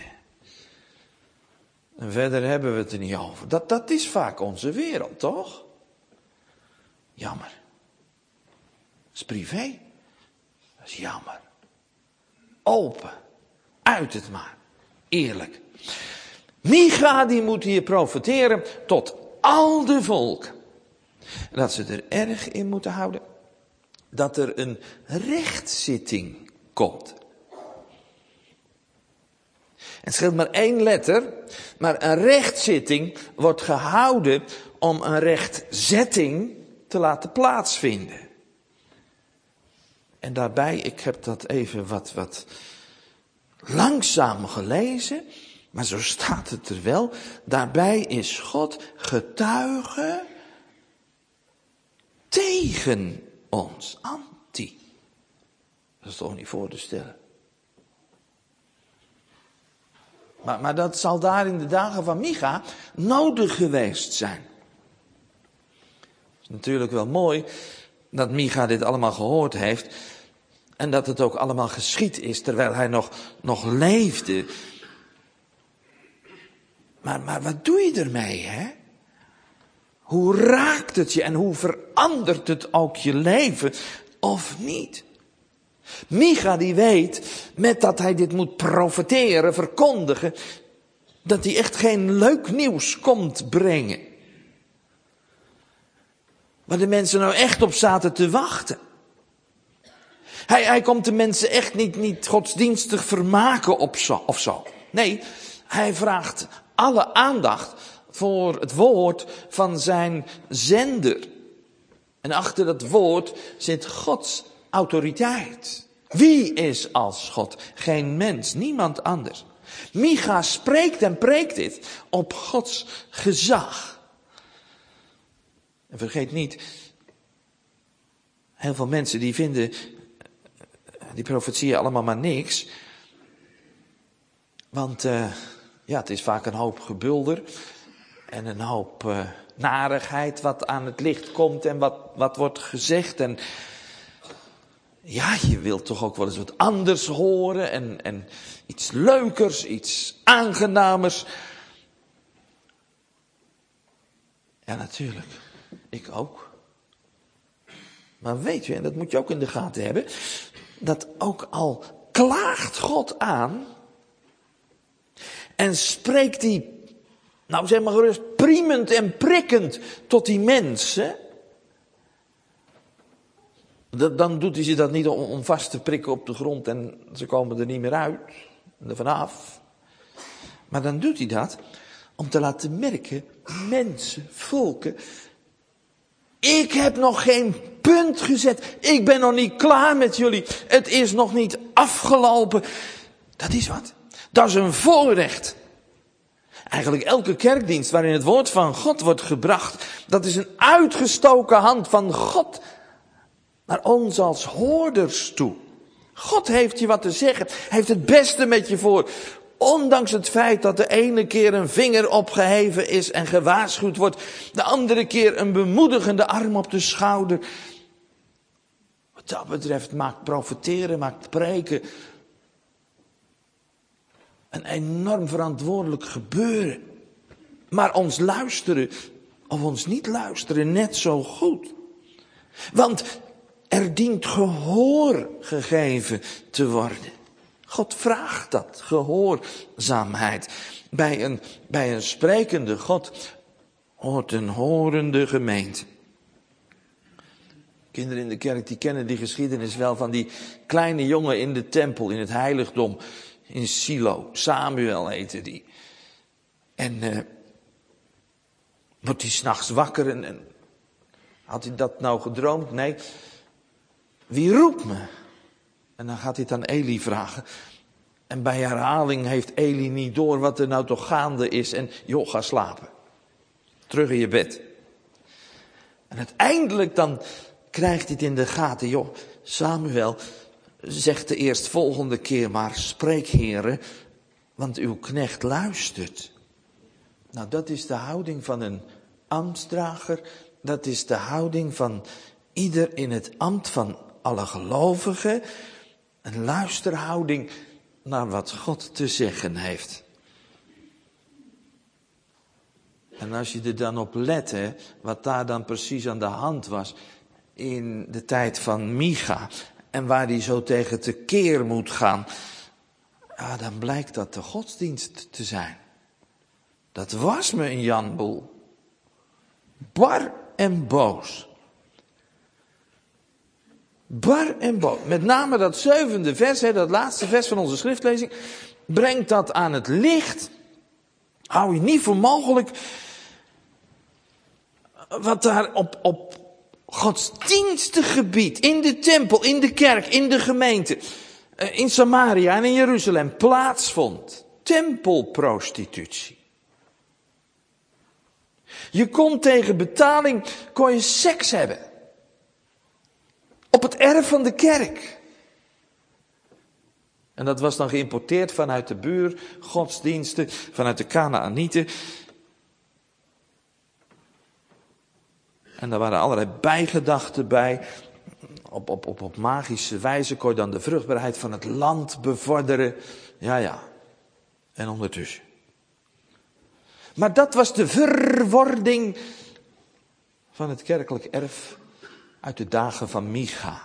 En verder hebben we het er niet over. Dat is vaak onze wereld, toch? Jammer. Dat is privé. Dat is jammer. Open. Uit het maar. Eerlijk. Micha die moet hier profeteren tot al de volken. Dat ze er erg in moeten houden dat er een rechtszitting komt. Het scheelt maar 1 letter, maar een rechtszitting wordt gehouden om een rechtzetting te laten plaatsvinden. En daarbij, ik heb dat even wat langzaam gelezen, maar zo staat het er wel. Daarbij is God getuige tegen ons. Anti. Dat is toch niet voor te stellen. Maar dat zal daar in de dagen van Micha nodig geweest zijn. Het is natuurlijk wel mooi dat Micha dit allemaal gehoord heeft. En dat het ook allemaal geschied is terwijl hij nog leefde. Maar wat doe je ermee, hè? Hoe raakt het je en hoe verandert het ook je leven of niet? Micha die weet, met dat hij dit moet profeteren, verkondigen, dat hij echt geen leuk nieuws komt brengen. Waar de mensen nou echt op zaten te wachten. Hij komt de mensen echt niet godsdienstig vermaken of zo. Nee, hij vraagt alle aandacht voor het woord van zijn zender. En achter dat woord zit Gods autoriteit. Wie is als God? Geen mens, niemand anders. Micha spreekt en preekt dit op Gods gezag. En vergeet niet, heel veel mensen die vinden die profetieën allemaal maar niks. Want het is vaak een hoop gebulder en een hoop narigheid wat aan het licht komt en wat wordt gezegd. En ja, je wilt toch ook wel eens wat anders horen en iets leukers, iets aangenamers. Ja, natuurlijk. Ik ook. Maar weet je, en dat moet je ook in de gaten hebben, dat ook al klaagt God aan en spreekt hij, nou zeg maar gerust, priemend en prikkend tot die mensen, dan doet hij ze dat niet om vast te prikken op de grond en ze komen er niet meer uit, er vanaf. Maar dan doet hij dat om te laten merken, mensen, volken, ik heb nog geen punt gezet. Ik ben nog niet klaar met jullie. Het is nog niet afgelopen. Dat is wat. Dat is een voorrecht. Eigenlijk elke kerkdienst waarin het woord van God wordt gebracht, dat is een uitgestoken hand van God naar ons als hoorders toe. God heeft je wat te zeggen. Hij heeft het beste met je voor. Ondanks het feit dat de ene keer een vinger opgeheven is en gewaarschuwd wordt, de andere keer een bemoedigende arm op de schouder. Wat dat betreft maakt profeteren, maakt preken een enorm verantwoordelijk gebeuren. Maar ons luisteren of ons niet luisteren net zo goed. Want er dient gehoor gegeven te worden. God vraagt dat, gehoorzaamheid. Bij een sprekende God hoort een horende gemeente. Kinderen in de kerk die kennen die geschiedenis wel van die kleine jongen in de tempel, in het heiligdom, in Silo. Samuel heette die. En wordt hij 's nachts wakker en had hij dat nou gedroomd? Nee. Wie roept me? En dan gaat hij het aan Eli vragen. En bij herhaling heeft Eli niet door wat er nou toch gaande is. En joh, ga slapen. Terug in je bed. En uiteindelijk dan krijgt hij het in de gaten. Joh, Samuel zegt de eerstvolgende keer maar, spreek heren, want uw knecht luistert. Nou, dat is de houding van een ambtsdrager. Dat is de houding van ieder in het ambt van alle gelovigen. Een luisterhouding naar wat God te zeggen heeft. En als je er dan op let, hè, wat daar dan precies aan de hand was in de tijd van Micha en waar hij zo tegen tekeer moet gaan, ja, dan blijkt dat de godsdienst te zijn. Dat was me een janboel. Bar en boos. Bar en boos. Met name dat 7e vers, dat laatste vers van onze schriftlezing, brengt dat aan het licht. Hou je niet voor mogelijk wat daar op godsdienstengebied, in de tempel, in de kerk, in de gemeente, in Samaria en in Jeruzalem plaatsvond. Tempelprostitutie. Je kon tegen betaling, kon je seks hebben. Op het erf van de kerk. En dat was dan geïmporteerd vanuit de buurgodsdiensten, vanuit de Kanaanieten. En daar waren allerlei bijgedachten bij. Op magische wijze kon je dan de vruchtbaarheid van het land bevorderen. Ja. En ondertussen. Maar dat was de verwording van het kerkelijk erf uit de dagen van Micha.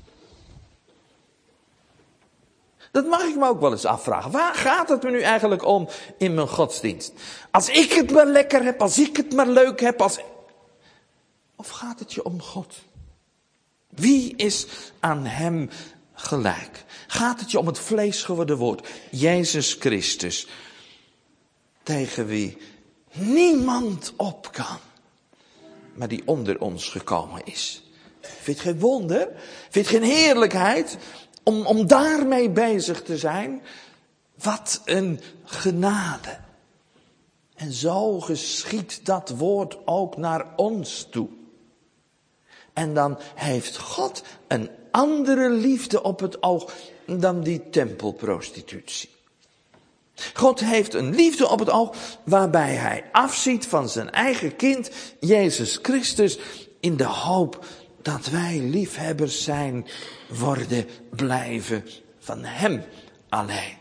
Dat mag ik me ook wel eens afvragen. Waar gaat het me nu eigenlijk om in mijn godsdienst? Als ik het maar lekker heb, als ik het maar leuk heb, of gaat het je om God? Wie is aan hem gelijk? Gaat het je om het vlees geworden woord, Jezus Christus, tegen wie niemand op kan, maar die onder ons gekomen is? Vind je het geen wonder? Vind je het geen heerlijkheid om daarmee bezig te zijn? Wat een genade. En zo geschiet dat woord ook naar ons toe. En dan heeft God een andere liefde op het oog dan die tempelprostitutie. God heeft een liefde op het oog waarbij hij afziet van zijn eigen kind, Jezus Christus, in de hoop dat wij liefhebbers zijn, worden, blijven van hem alleen.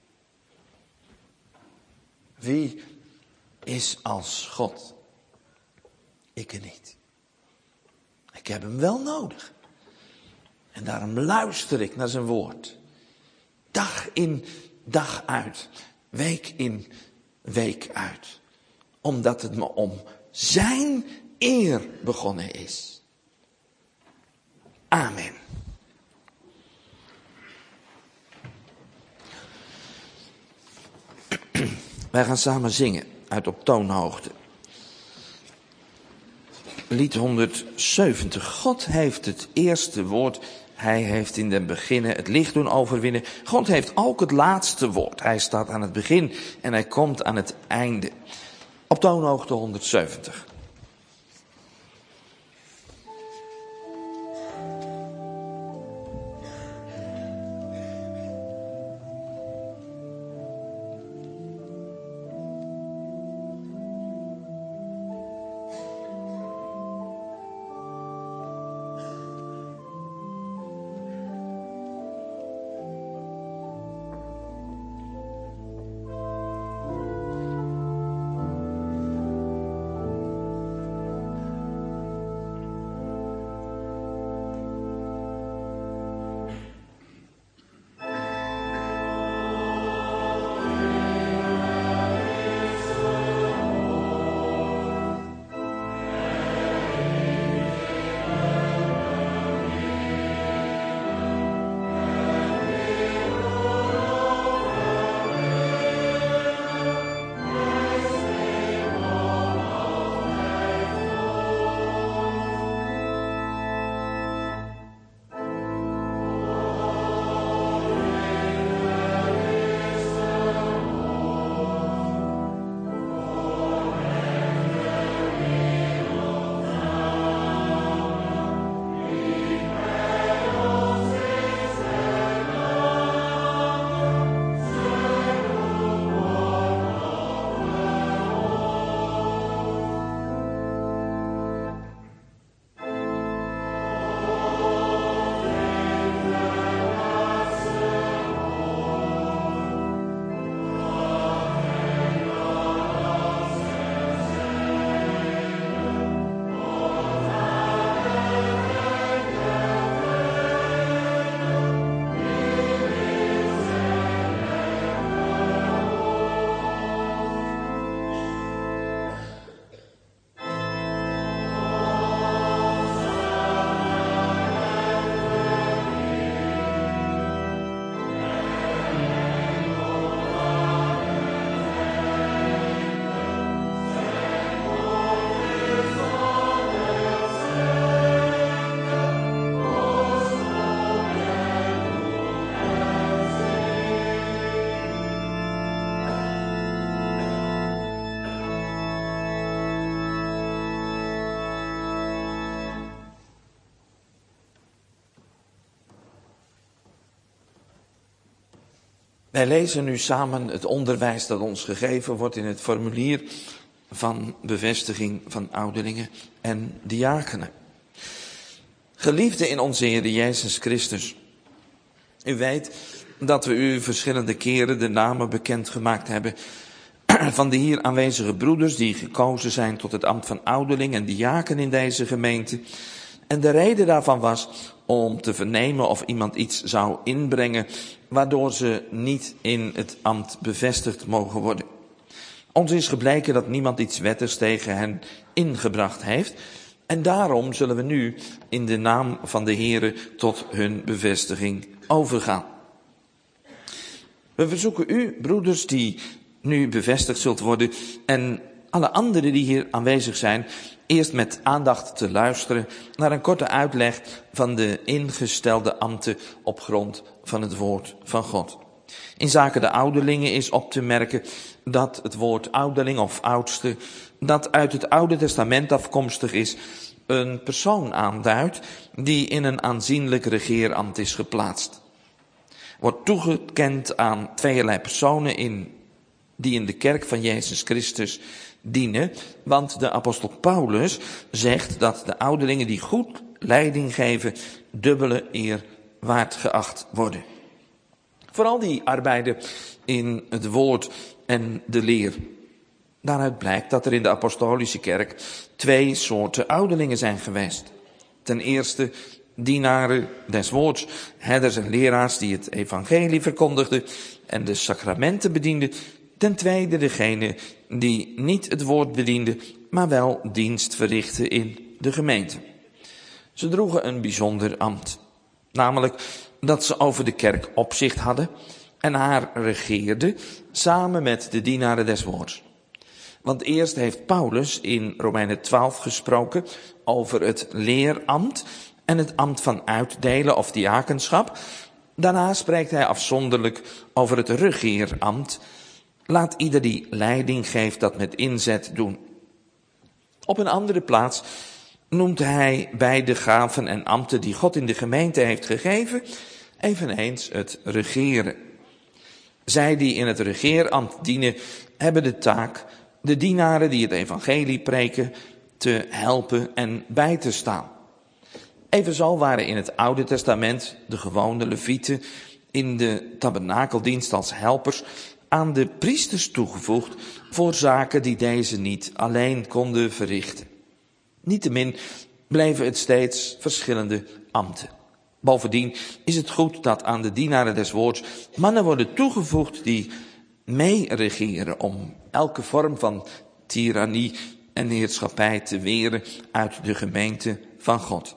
Wie is als God? Ik niet. Ik heb hem wel nodig. En daarom luister ik naar zijn woord. Dag in, dag uit. Week in, week uit. Omdat het me om zijn eer begonnen is. Amen. Wij gaan samen zingen uit op toonhoogte. Lied 170. God heeft het eerste woord. Hij heeft in den beginnen het licht doen overwinnen. God heeft ook het laatste woord. Hij staat aan het begin en hij komt aan het einde. Op toonhoogte 170. Wij lezen nu samen het onderwijs dat ons gegeven wordt in het formulier van bevestiging van ouderlingen en diakenen. Geliefden in onze Heer Jezus Christus, u weet dat we u verschillende keren de namen bekendgemaakt hebben van de hier aanwezige broeders die gekozen zijn tot het ambt van ouderling en diaken in deze gemeente. En de reden daarvan was om te vernemen of iemand iets zou inbrengen waardoor ze niet in het ambt bevestigd mogen worden. Ons is gebleken dat niemand iets wettigs tegen hen ingebracht heeft. En daarom zullen we nu in de naam van de Heere tot hun bevestiging overgaan. We verzoeken u, broeders die nu bevestigd zult worden, en alle anderen die hier aanwezig zijn, eerst met aandacht te luisteren naar een korte uitleg van de ingestelde ambten op grond van het woord van God. In zaken de ouderlingen is op te merken dat het woord ouderling of oudste, dat uit het Oude Testament afkomstig is, een persoon aanduidt die in een aanzienlijk regeerambt is geplaatst. Wordt toegekend aan tweeërlei personen die in de kerk van Jezus Christus dienen, want de apostel Paulus zegt dat de ouderlingen die goed leiding geven, dubbele eer waard geacht worden. Vooral die arbeiden in het woord en de leer. Daaruit blijkt dat er in de apostolische kerk 2 soorten ouderlingen zijn geweest. Ten eerste dienaren des woords, herders en leraars die het evangelie verkondigden en de sacramenten bedienden. Ten tweede degene die niet het woord bedienden, maar wel dienst verrichten in de gemeente. Ze droegen een bijzonder ambt, namelijk dat ze over de kerk opzicht hadden en haar regeerden samen met de dienaren des woords. Want eerst heeft Paulus in Romeinen 12 gesproken over het leerambt en het ambt van uitdelen of diakenschap. Daarna spreekt hij afzonderlijk over het regeerambt. Laat ieder die leiding geeft dat met inzet doen. Op een andere plaats noemt hij beide gaven en ambten die God in de gemeente heeft gegeven, eveneens het regeren. Zij die in het regeerambt dienen, hebben de taak de dienaren die het evangelie preken te helpen en bij te staan. Evenzo waren in het Oude Testament de gewone levieten in de tabernakeldienst als helpers aan de priesters toegevoegd voor zaken die deze niet alleen konden verrichten. Niettemin bleven het steeds verschillende ambten. Bovendien is het goed dat aan de dienaren des woords mannen worden toegevoegd die meeregeren om elke vorm van tirannie en heerschappij te weren uit de gemeente van God.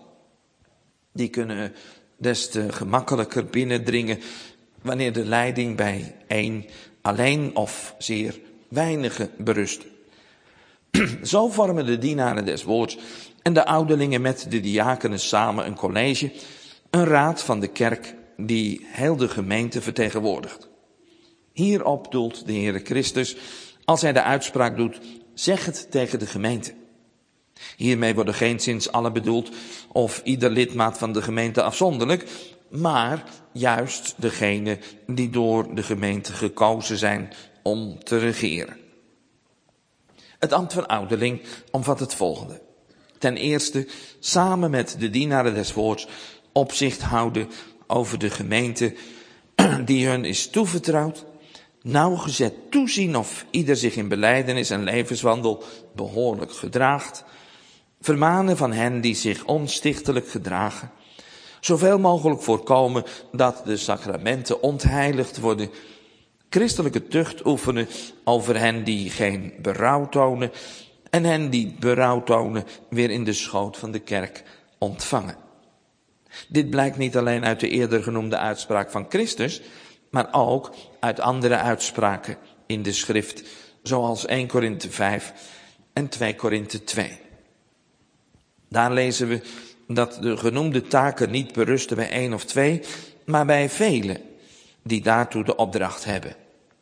Die kunnen des te gemakkelijker binnendringen wanneer de leiding bij één alleen of zeer weinigen berust. Zo vormen de dienaren des woords en de ouderlingen met de diakenen samen een college, een raad van de kerk die heel de gemeente vertegenwoordigt. Hierop doelt de Heere Christus, als hij de uitspraak doet, zeg het tegen de gemeente. Hiermee worden geenszins alle bedoeld of ieder lidmaat van de gemeente afzonderlijk, maar juist degene die door de gemeente gekozen zijn om te regeren. Het ambt van ouderling omvat het volgende. Ten eerste, samen met de dienaren des woords opzicht houden over de gemeente die hun is toevertrouwd, nauwgezet toezien of ieder zich in belijdenis en levenswandel behoorlijk gedraagt, vermanen van hen die zich onstichtelijk gedragen, zoveel mogelijk voorkomen dat de sacramenten ontheiligd worden, christelijke tucht oefenen over hen die geen berouw tonen en hen die berouw tonen weer in de schoot van de kerk ontvangen. Dit blijkt niet alleen uit de eerder genoemde uitspraak van Christus, maar ook uit andere uitspraken in de schrift, zoals 1 Korinthe 5 en 2 Korinthe 2. Daar lezen we dat de genoemde taken niet berusten bij 1 of 2, maar bij velen die daartoe de opdracht hebben.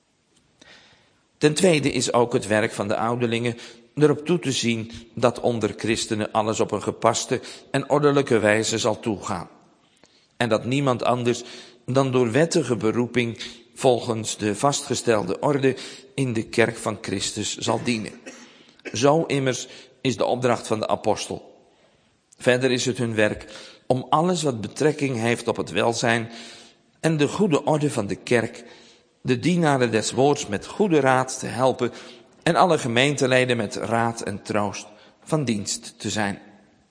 Ten tweede is ook het werk van de ouderlingen erop toe te zien dat onder christenen alles op een gepaste en ordelijke wijze zal toegaan. En dat niemand anders dan door wettige beroeping volgens de vastgestelde orde in de kerk van Christus zal dienen. Zo immers is de opdracht van de apostel. Verder is het hun werk om alles wat betrekking heeft op het welzijn en de goede orde van de kerk, de dienaren des woords met goede raad te helpen en alle gemeenteleden met raad en troost van dienst te zijn.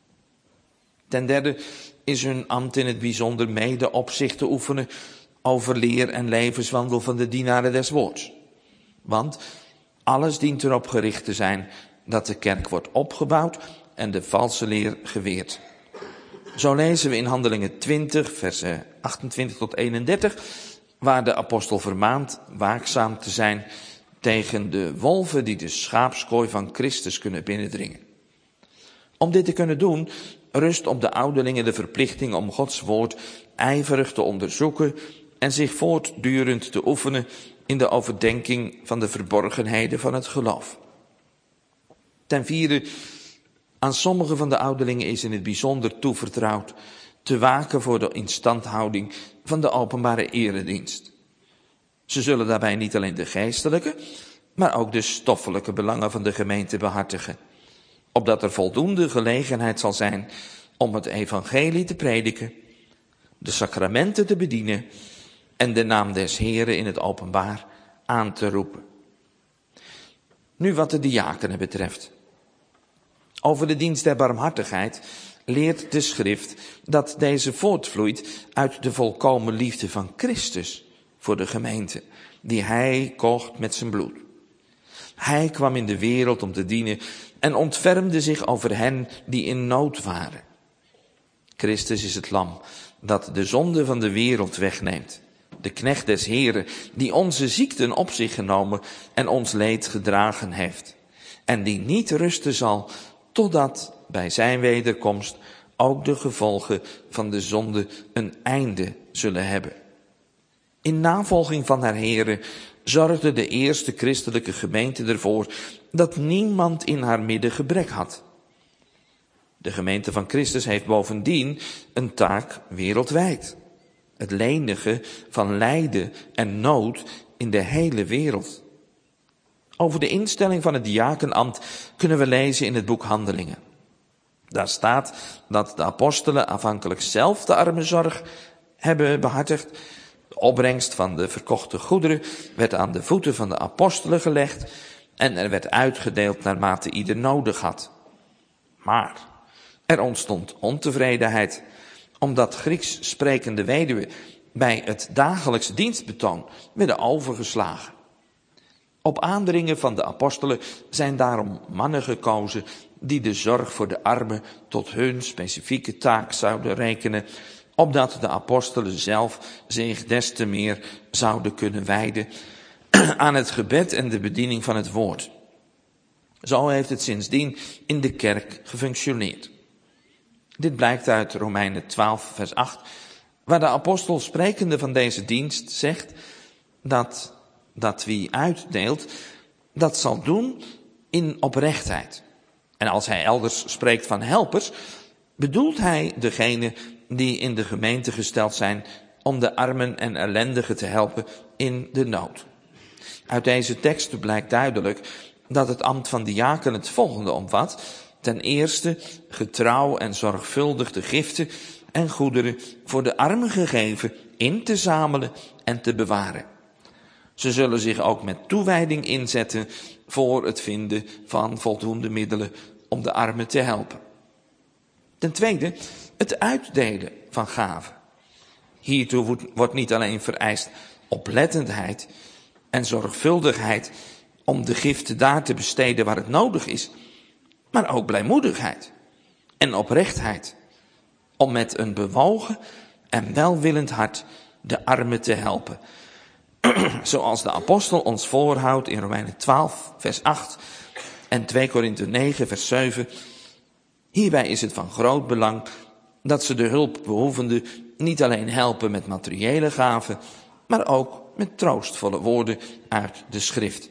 Ten derde is hun ambt in het bijzonder mede opzicht te oefenen over leer en levenswandel van de dienaren des woords. Want alles dient erop gericht te zijn dat de kerk wordt opgebouwd en de valse leer geweerd. Zo lezen we in Handelingen 20, versen 28 tot 31, waar de apostel vermaant waakzaam te zijn tegen de wolven die de schaapskooi van Christus kunnen binnendringen. Om dit te kunnen doen, rust op de ouderlingen de verplichting om Gods woord ijverig te onderzoeken en zich voortdurend te oefenen in de overdenking van de verborgenheden van het geloof. Ten vierde, aan sommige van de ouderlingen is in het bijzonder toevertrouwd te waken voor de instandhouding van de openbare eredienst. Ze zullen daarbij niet alleen de geestelijke, maar ook de stoffelijke belangen van de gemeente behartigen, opdat er voldoende gelegenheid zal zijn om het evangelie te prediken, de sacramenten te bedienen en de naam des Heren in het openbaar aan te roepen. Nu wat de diakenen betreft. Over de dienst der barmhartigheid leert de schrift dat deze voortvloeit uit de volkomen liefde van Christus voor de gemeente, die hij kocht met zijn bloed. Hij kwam in de wereld om te dienen en ontfermde zich over hen die in nood waren. Christus is het lam dat de zonde van de wereld wegneemt. De knecht des Heren die onze ziekten op zich genomen en ons leed gedragen heeft. En die niet rusten zal totdat bij zijn wederkomst ook de gevolgen van de zonde een einde zullen hebben. In navolging van haar Heren zorgde de eerste christelijke gemeente ervoor dat niemand in haar midden gebrek had. De gemeente van Christus heeft bovendien een taak wereldwijd. Het lenigen van lijden en nood in de hele wereld. Over de instelling van het diakenambt kunnen we lezen in het boek Handelingen. Daar staat dat de apostelen aanvankelijk zelf de armenzorg hebben behartigd. De opbrengst van de verkochte goederen werd aan de voeten van de apostelen gelegd en er werd uitgedeeld naarmate ieder nodig had. Maar er ontstond ontevredenheid, omdat Grieks sprekende weduwen bij het dagelijks dienstbetoon werden overgeslagen. Op aandringen van de apostelen zijn daarom mannen gekozen die de zorg voor de armen tot hun specifieke taak zouden rekenen, opdat de apostelen zelf zich des te meer zouden kunnen wijden aan het gebed en de bediening van het woord. Zo heeft het sindsdien in de kerk gefunctioneerd. Dit blijkt uit Romeinen 12 vers 8, waar de apostel sprekende van deze dienst zegt dat wie uitdeelt, dat zal doen in oprechtheid. En als hij elders spreekt van helpers, bedoelt hij degene die in de gemeente gesteld zijn om de armen en ellendigen te helpen in de nood. Uit deze tekst blijkt duidelijk dat het ambt van diaken het volgende omvat. Ten eerste getrouw en zorgvuldig de giften en goederen voor de armen gegeven in te zamelen en te bewaren. Ze zullen zich ook met toewijding inzetten voor het vinden van voldoende middelen om de armen te helpen. Ten tweede, het uitdelen van gaven. Hiertoe wordt niet alleen vereist oplettendheid en zorgvuldigheid om de giften daar te besteden waar het nodig is, maar ook blijmoedigheid en oprechtheid om met een bewogen en welwillend hart de armen te helpen. Zoals de apostel ons voorhoudt in Romeinen 12 vers 8 en 2 Korinthe 9 vers 7. Hierbij is het van groot belang dat ze de hulpbehoevenden niet alleen helpen met materiële gaven, maar ook met troostvolle woorden uit de schrift.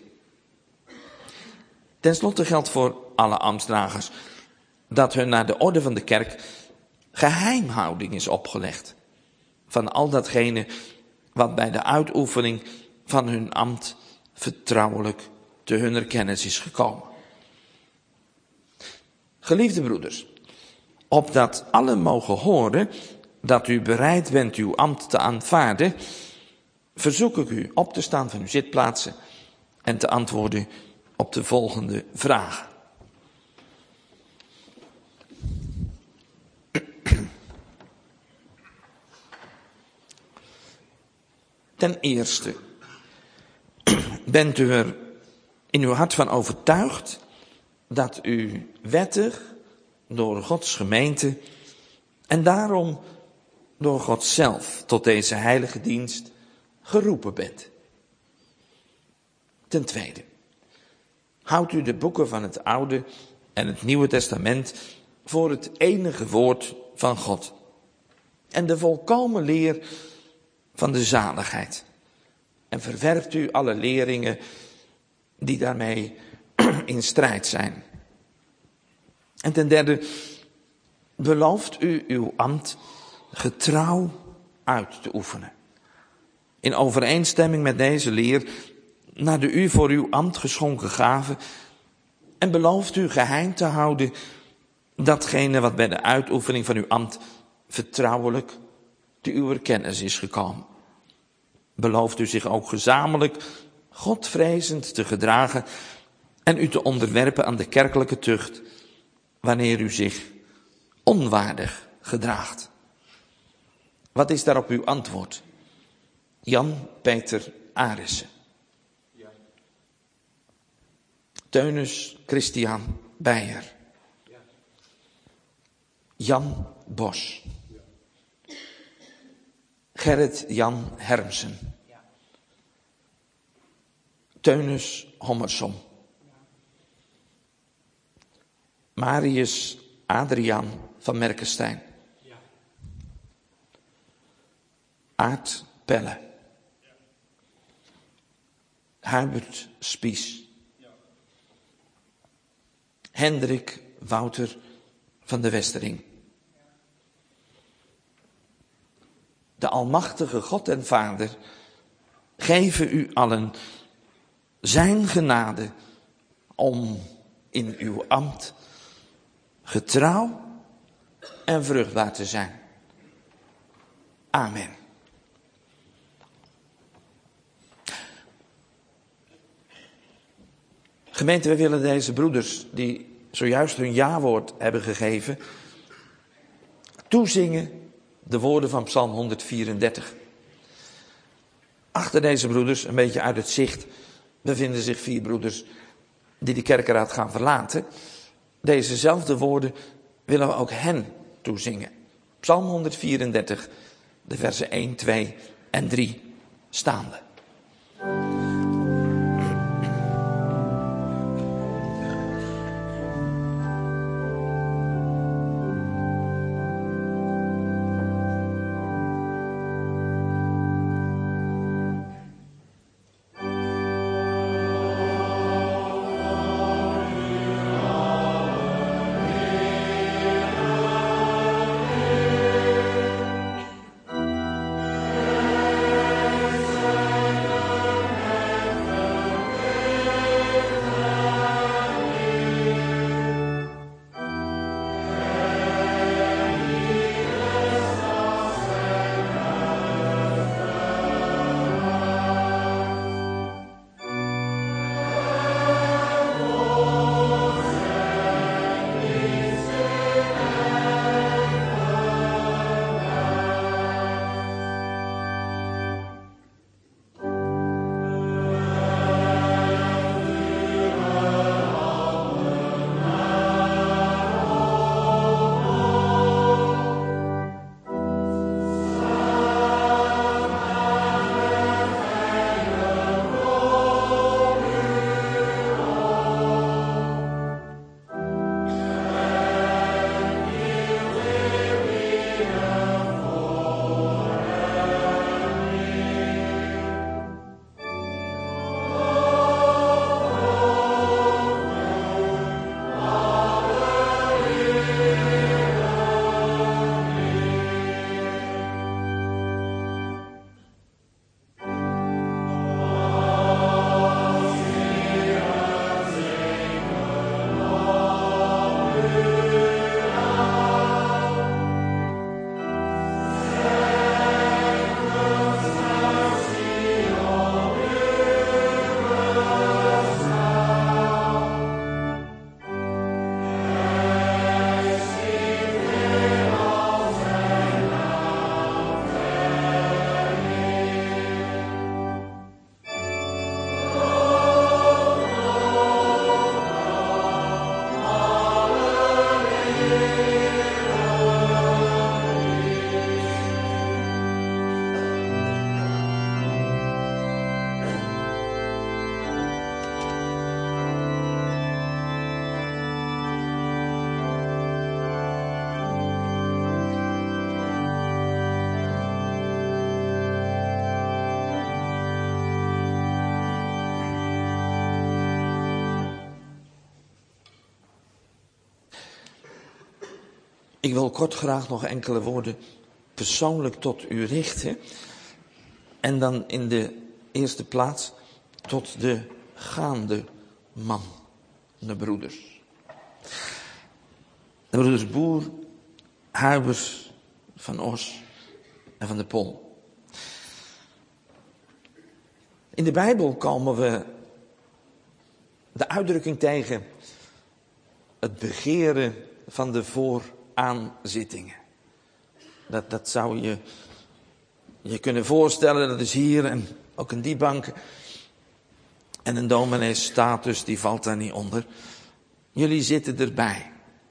Ten slotte geldt voor alle ambtsdragers dat hun naar de orde van de kerk geheimhouding is opgelegd van al datgene wat bij de uitoefening van hun ambt vertrouwelijk te hunner kennis is gekomen. Geliefde broeders, opdat allen mogen horen dat u bereid bent uw ambt te aanvaarden, verzoek ik u op te staan van uw zitplaatsen en te antwoorden op de volgende vragen. Ten eerste, bent u er in uw hart van overtuigd dat u wettig door Gods gemeente en daarom door God zelf tot deze heilige dienst geroepen bent? Ten tweede, houdt u de boeken van het Oude en het Nieuwe Testament voor het enige woord van God en de volkomen leer van de zaligheid en verwerpt u alle leringen die daarmee in strijd zijn. En ten derde, belooft u uw ambt getrouw uit te oefenen, in overeenstemming met deze leer, naar de u voor uw ambt geschonken gave, en belooft u geheim te houden datgene wat bij de uitoefening van uw ambt vertrouwelijk te uw kennis is gekomen. Belooft u zich ook gezamenlijk Godvrezend te gedragen en u te onderwerpen aan de kerkelijke tucht, wanneer u zich onwaardig gedraagt. Wat is daarop uw antwoord? Jan Peter Arissen. Ja. Teunus Christian Beijer. Ja. Jan Bos. Ja. Gerrit Jan Hermsen. Ja. Teunus Hommersom. Ja. Marius Adriaan van Merkenstein. Ja. Aart Pelle. Ja. Hubert Spies. Ja. Hendrik Wouter van de Westering. Ja. De almachtige God en Vader geven u allen zijn genade om in uw ambt getrouw en vruchtbaar te zijn. Amen. Gemeente, we willen deze broeders die zojuist hun jawoord hebben gegeven, toezingen de woorden van Psalm 134. Achter deze broeders, een beetje uit het zicht, bevinden zich 4 broeders die de kerkenraad gaan verlaten. Dezezelfde woorden willen we ook hen toezingen. Psalm 134, de versen 1, 2 en 3 staande. Ik wil kort graag nog enkele woorden persoonlijk tot u richten. En dan in de eerste plaats tot de gaande man, de broeders. De broeders Boer, Huibers, Van Os en Van der Pol. In de Bijbel komen we de uitdrukking tegen het begeren van de vooraanzittingen. Dat zou je kunnen voorstellen, dat is hier en ook in die banken. En een domineesstatus, die valt daar niet onder. Jullie zitten erbij.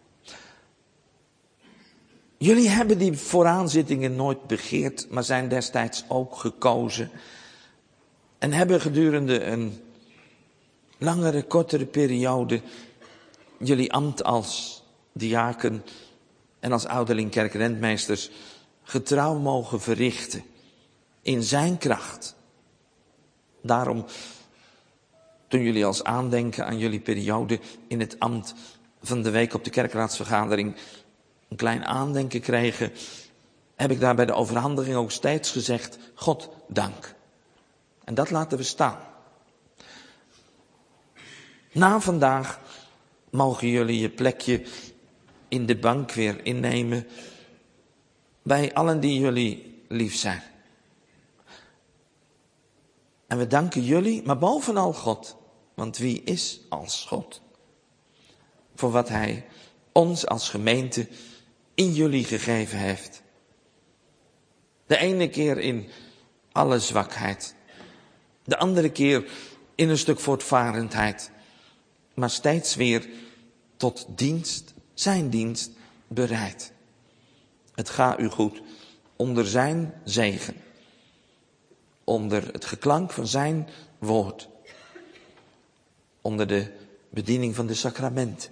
Jullie hebben die vooraanzittingen nooit begeerd, maar zijn destijds ook gekozen. En hebben gedurende een langere, kortere periode jullie ambt als diaken en als ouderling kerkrentmeesters getrouw mogen verrichten in zijn kracht. Daarom, toen jullie als aandenken aan jullie periode in het ambt van de week op de kerkraadsvergadering een klein aandenken kregen, heb ik daar bij de overhandiging ook steeds gezegd, God dank. En dat laten we staan. Na vandaag mogen jullie je plekje in de bank weer innemen bij allen die jullie lief zijn. En we danken jullie, maar bovenal God, want wie is als God? Voor wat hij ons als gemeente in jullie gegeven heeft. De ene keer in alle zwakheid. De andere keer in een stuk voortvarendheid. Maar steeds weer tot dienst, zijn dienst, bereid. Het gaat u goed onder zijn zegen. Onder het geklank van zijn woord. Onder de bediening van de sacramenten.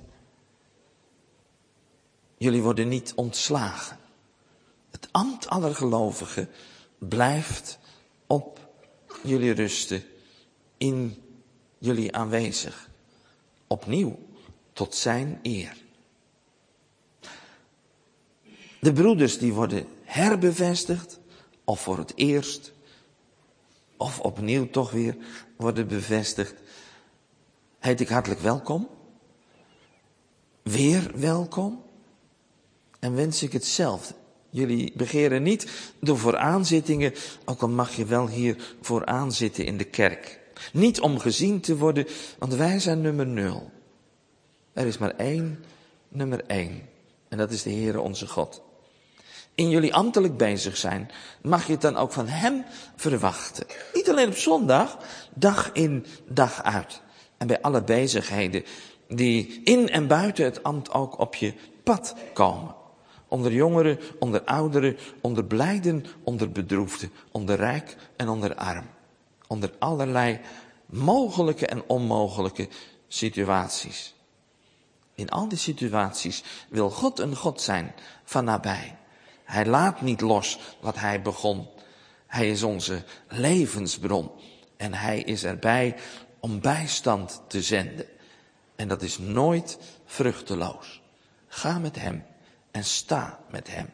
Jullie worden niet ontslagen. Het ambt aller gelovigen blijft op jullie rusten, in jullie aanwezig. Opnieuw tot zijn eer. De broeders die worden herbevestigd, of voor het eerst, of opnieuw toch weer worden bevestigd. Heet ik hartelijk welkom. Weer welkom. En wens ik hetzelfde. Jullie begeren niet door vooraanzittingen, ook al mag je wel hier vooraan zitten in de kerk. Niet om gezien te worden, want wij zijn nummer 0. Er is maar één, nummer 1. En dat is de Heere onze God. In jullie ambtelijk bezig zijn, mag je het dan ook van hem verwachten. Niet alleen op zondag, dag in, dag uit. En bij alle bezigheden die in en buiten het ambt ook op je pad komen. Onder jongeren, onder ouderen, onder blijden, onder bedroefden, onder rijk en onder arm. Onder allerlei mogelijke en onmogelijke situaties. In al die situaties wil God een God zijn van nabij. Hij laat niet los wat hij begon. Hij is onze levensbron. En hij is erbij om bijstand te zenden. En dat is nooit vruchteloos. Ga met hem en sta met hem.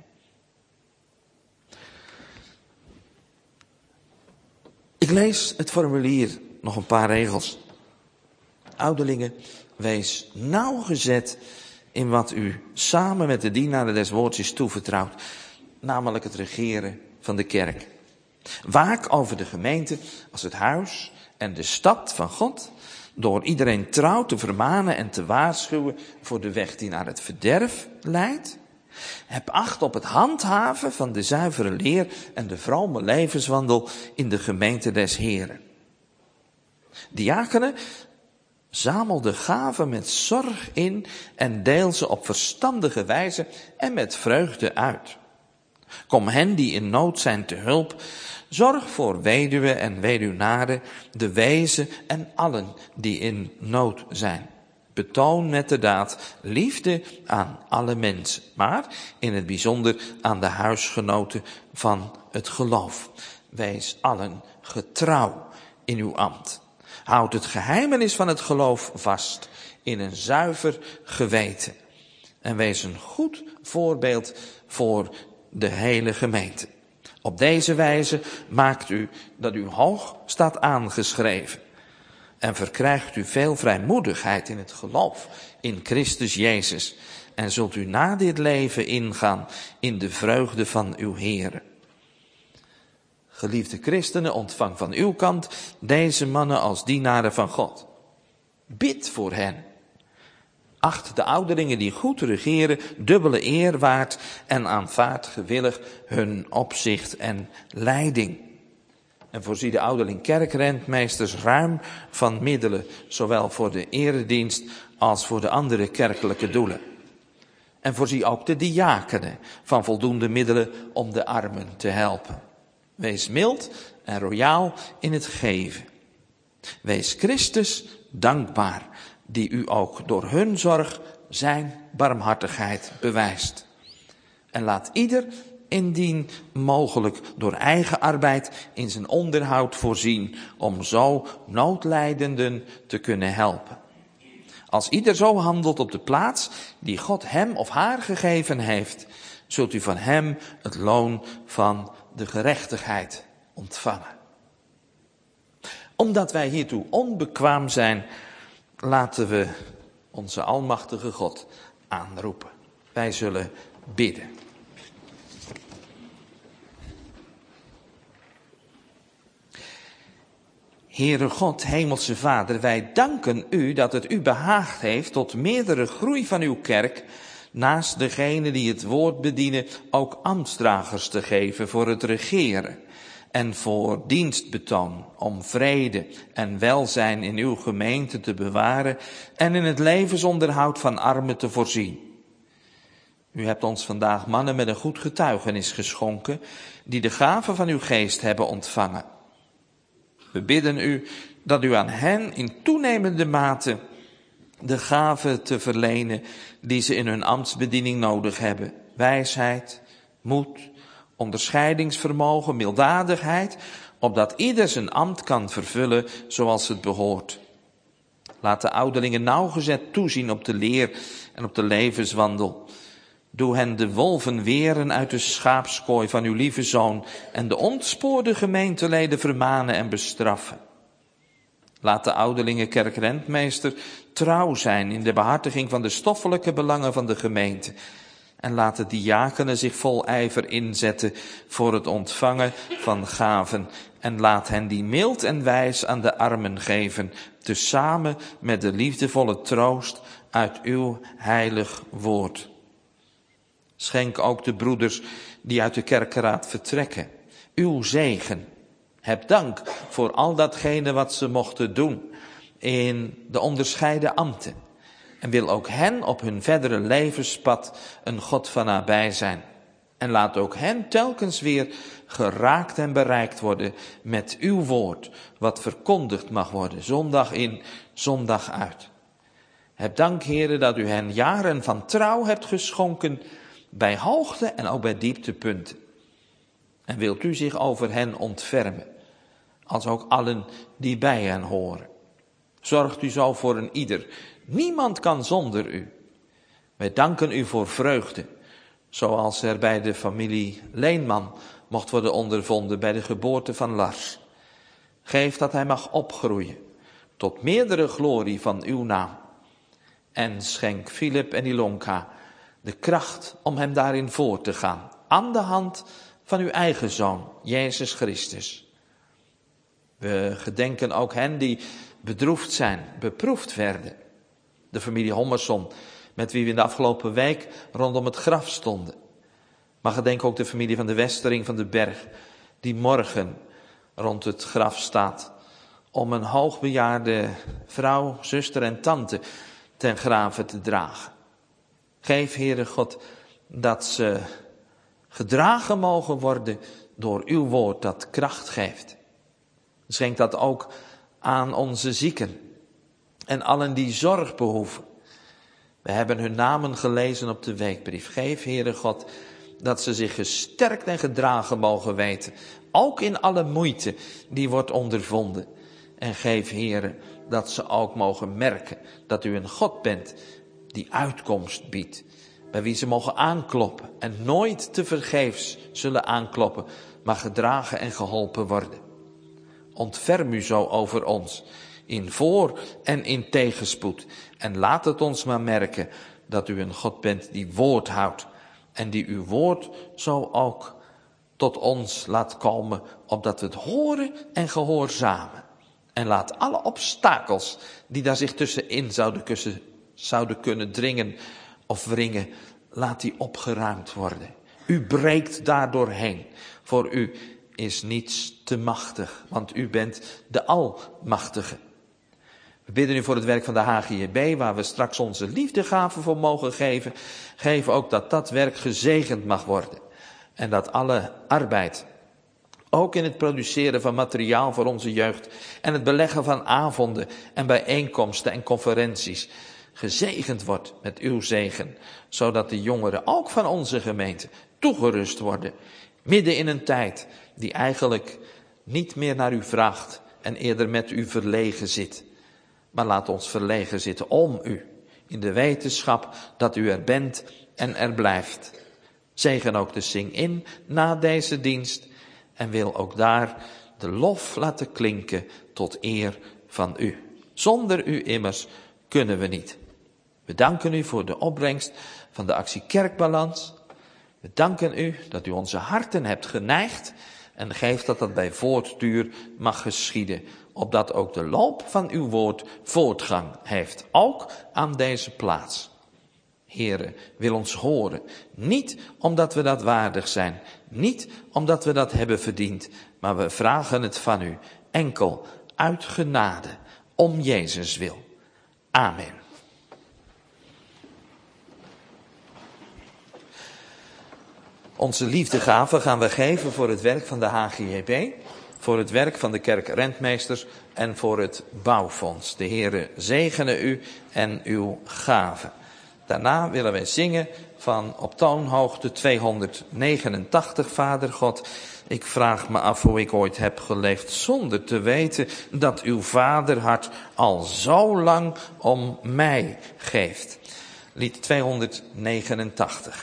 Ik lees het formulier, nog een paar regels. Ouderlingen, wees nauwgezet in wat u samen met de dienaren des woords toevertrouwt. Namelijk het regeren van de kerk. Waak over de gemeente als het huis en de stad van God. Door iedereen trouw te vermanen en te waarschuwen voor de weg die naar het verderf leidt. Heb acht op het handhaven van de zuivere leer en de vrome levenswandel in de gemeente des Heren. Diakenen, zamel de gaven met zorg in en deel ze op verstandige wijze en met vreugde uit. Kom hen die in nood zijn te hulp. Zorg voor weduwen en weduwnaren, de wezen en allen die in nood zijn. Betoon met de daad liefde aan alle mensen, maar in het bijzonder aan de huisgenoten van het geloof. Wees allen getrouw in uw ambt. Houd het geheimenis van het geloof vast in een zuiver geweten. En wees een goed voorbeeld voor de hele gemeente. Op deze wijze maakt u dat u hoog staat aangeschreven. En verkrijgt u veel vrijmoedigheid in het geloof in Christus Jezus. En zult u na dit leven ingaan in de vreugde van uw Heere. Geliefde christenen, ontvang van uw kant deze mannen als dienaren van God. Bid voor hen. Acht de ouderlingen die goed regeren dubbele eer waard en aanvaard gewillig hun opzicht en leiding. En voorzie de ouderling kerkrentmeesters ruim van middelen, zowel voor de eredienst als voor de andere kerkelijke doelen. En voorzie ook de diakenen van voldoende middelen om de armen te helpen. Wees mild en royaal in het geven. Wees Christus dankbaar, die u ook door hun zorg zijn barmhartigheid bewijst. En laat ieder indien mogelijk door eigen arbeid in zijn onderhoud voorzien, om zo noodlijdenden te kunnen helpen. Als ieder zo handelt op de plaats die God hem of haar gegeven heeft, zult u van hem het loon van de gerechtigheid ontvangen. Omdat wij hiertoe onbekwaam zijn, laten we onze almachtige God aanroepen. Wij zullen bidden. Heere God, hemelse Vader, wij danken u dat het u behaagd heeft tot meerdere groei van uw kerk, naast degene die het woord bedienen, ook ambtsdragers te geven voor het regeren en voor dienstbetoon, om vrede en welzijn in uw gemeente te bewaren en in het levensonderhoud van armen te voorzien. U hebt ons vandaag mannen met een goed getuigenis geschonken, die de gave van uw geest hebben ontvangen. We bidden u dat u aan hen in toenemende mate de gave te verlenen die ze in hun ambtsbediening nodig hebben. Wijsheid, moed, onderscheidingsvermogen, milddadigheid, opdat ieder zijn ambt kan vervullen zoals het behoort. Laat de ouderlingen nauwgezet toezien op de leer en op de levenswandel. Doe hen de wolven weren uit de schaapskooi van uw lieve Zoon en de ontspoorde gemeenteleden vermanen en bestraffen. Laat de ouderlingen kerkrentmeester trouw zijn in de behartiging van de stoffelijke belangen van de gemeente. En laat de diakenen zich vol ijver inzetten voor het ontvangen van gaven. En laat hen die mild en wijs aan de armen geven, tezamen met de liefdevolle troost uit uw heilig woord. Schenk ook de broeders die uit de kerkeraad vertrekken uw zegen. Heb dank voor al datgene wat ze mochten doen in de onderscheiden ambten. En wil ook hen op hun verdere levenspad een God van nabij zijn. En laat ook hen telkens weer geraakt en bereikt worden met uw woord, wat verkondigd mag worden, zondag in, zondag uit. Heb dank, Heere, dat u hen jaren van trouw hebt geschonken, bij hoogte en ook bij dieptepunten. En wilt u zich over hen ontfermen, als ook allen die bij hen horen. Zorgt u zo voor een ieder. Niemand kan zonder u. Wij danken u voor vreugde, zoals er bij de familie Leenman mocht worden ondervonden bij de geboorte van Lars. Geef dat hij mag opgroeien tot meerdere glorie van uw naam. En schenk Philip en Ilonka de kracht om hem daarin voor te gaan, aan de hand van uw eigen Zoon, Jezus Christus. We gedenken ook hen die bedroefd zijn, beproefd werden. De familie Hommerson, met wie we in de afgelopen week rondom het graf stonden. Maar gedenk ook de familie van de Westering van de Berg, die morgen rond het graf staat, om een hoogbejaarde vrouw, zuster en tante ten grave te dragen. Geef, Heere God, dat ze gedragen mogen worden door uw woord dat kracht geeft. Schenk dat ook aan onze zieken en allen die zorg behoeven. We hebben hun namen gelezen op de weekbrief. Geef, Heere God, dat ze zich gesterkt en gedragen mogen weten, ook in alle moeite die wordt ondervonden. En geef, Heere, dat ze ook mogen merken dat u een God bent die uitkomst biedt bij wie ze mogen aankloppen en nooit tevergeefs zullen aankloppen, maar gedragen en geholpen worden. Ontferm u zo over ons, in voor- en in tegenspoed. En laat het ons maar merken dat u een God bent die woord houdt. En die uw woord zo ook tot ons laat komen, opdat we het horen en gehoorzamen. En laat alle obstakels die daar zich tussenin zouden kunnen dringen of wringen, laat die opgeruimd worden. U breekt daardoorheen. Voor u is niets te machtig, want u bent de Almachtige. We bidden u voor het werk van de HGB, waar we straks onze liefdegave voor mogen geven. Geef ook dat dat werk gezegend mag worden. En dat alle arbeid, ook in het produceren van materiaal voor onze jeugd en het beleggen van avonden en bijeenkomsten en conferenties, gezegend wordt met uw zegen, zodat de jongeren ook van onze gemeente toegerust worden, midden in een tijd die eigenlijk niet meer naar u vraagt en eerder met u verlegen zit. Maar laat ons verlegen zitten om u, in de wetenschap dat u er bent en er blijft. Zegen ook de Sing-In na deze dienst en wil ook daar de lof laten klinken tot eer van u. Zonder u immers kunnen we niet. We danken u voor de opbrengst van de actie Kerkbalans. We danken u dat u onze harten hebt geneigd en geeft dat dat bij voortduur mag geschieden, opdat ook de loop van uw woord voortgang heeft, ook aan deze plaats. Heere, wil ons horen, niet omdat we dat waardig zijn, niet omdat we dat hebben verdiend, maar we vragen het van u, enkel uit genade, om Jezus wil. Amen. Onze liefdegave gaan we geven voor het werk van de HGB, voor het werk van de kerkrentmeesters en voor het bouwfonds. De Heere zegene u en uw gave. Daarna willen wij zingen van op toonhoogte 289, Vader God. Ik vraag me af hoe ik ooit heb geleefd zonder te weten dat uw vaderhart al zo lang om mij geeft. Lied 289.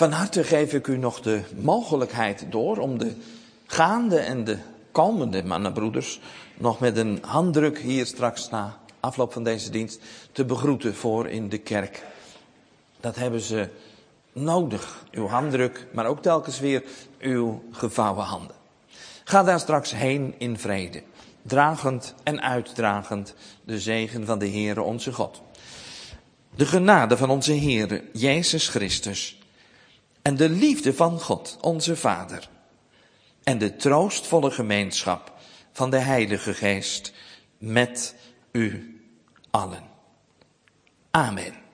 Van harte geef ik u nog de mogelijkheid door om de gaande en de komende mannenbroeders nog met een handdruk hier straks na afloop van deze dienst te begroeten voor in de kerk. Dat hebben ze nodig, uw handdruk, maar ook telkens weer uw gevouwen handen. Ga daar straks heen in vrede, dragend en uitdragend de zegen van de Heere onze God. De genade van onze Heere Jezus Christus en de liefde van God onze Vader en de troostvolle gemeenschap van de Heilige Geest met u allen. Amen.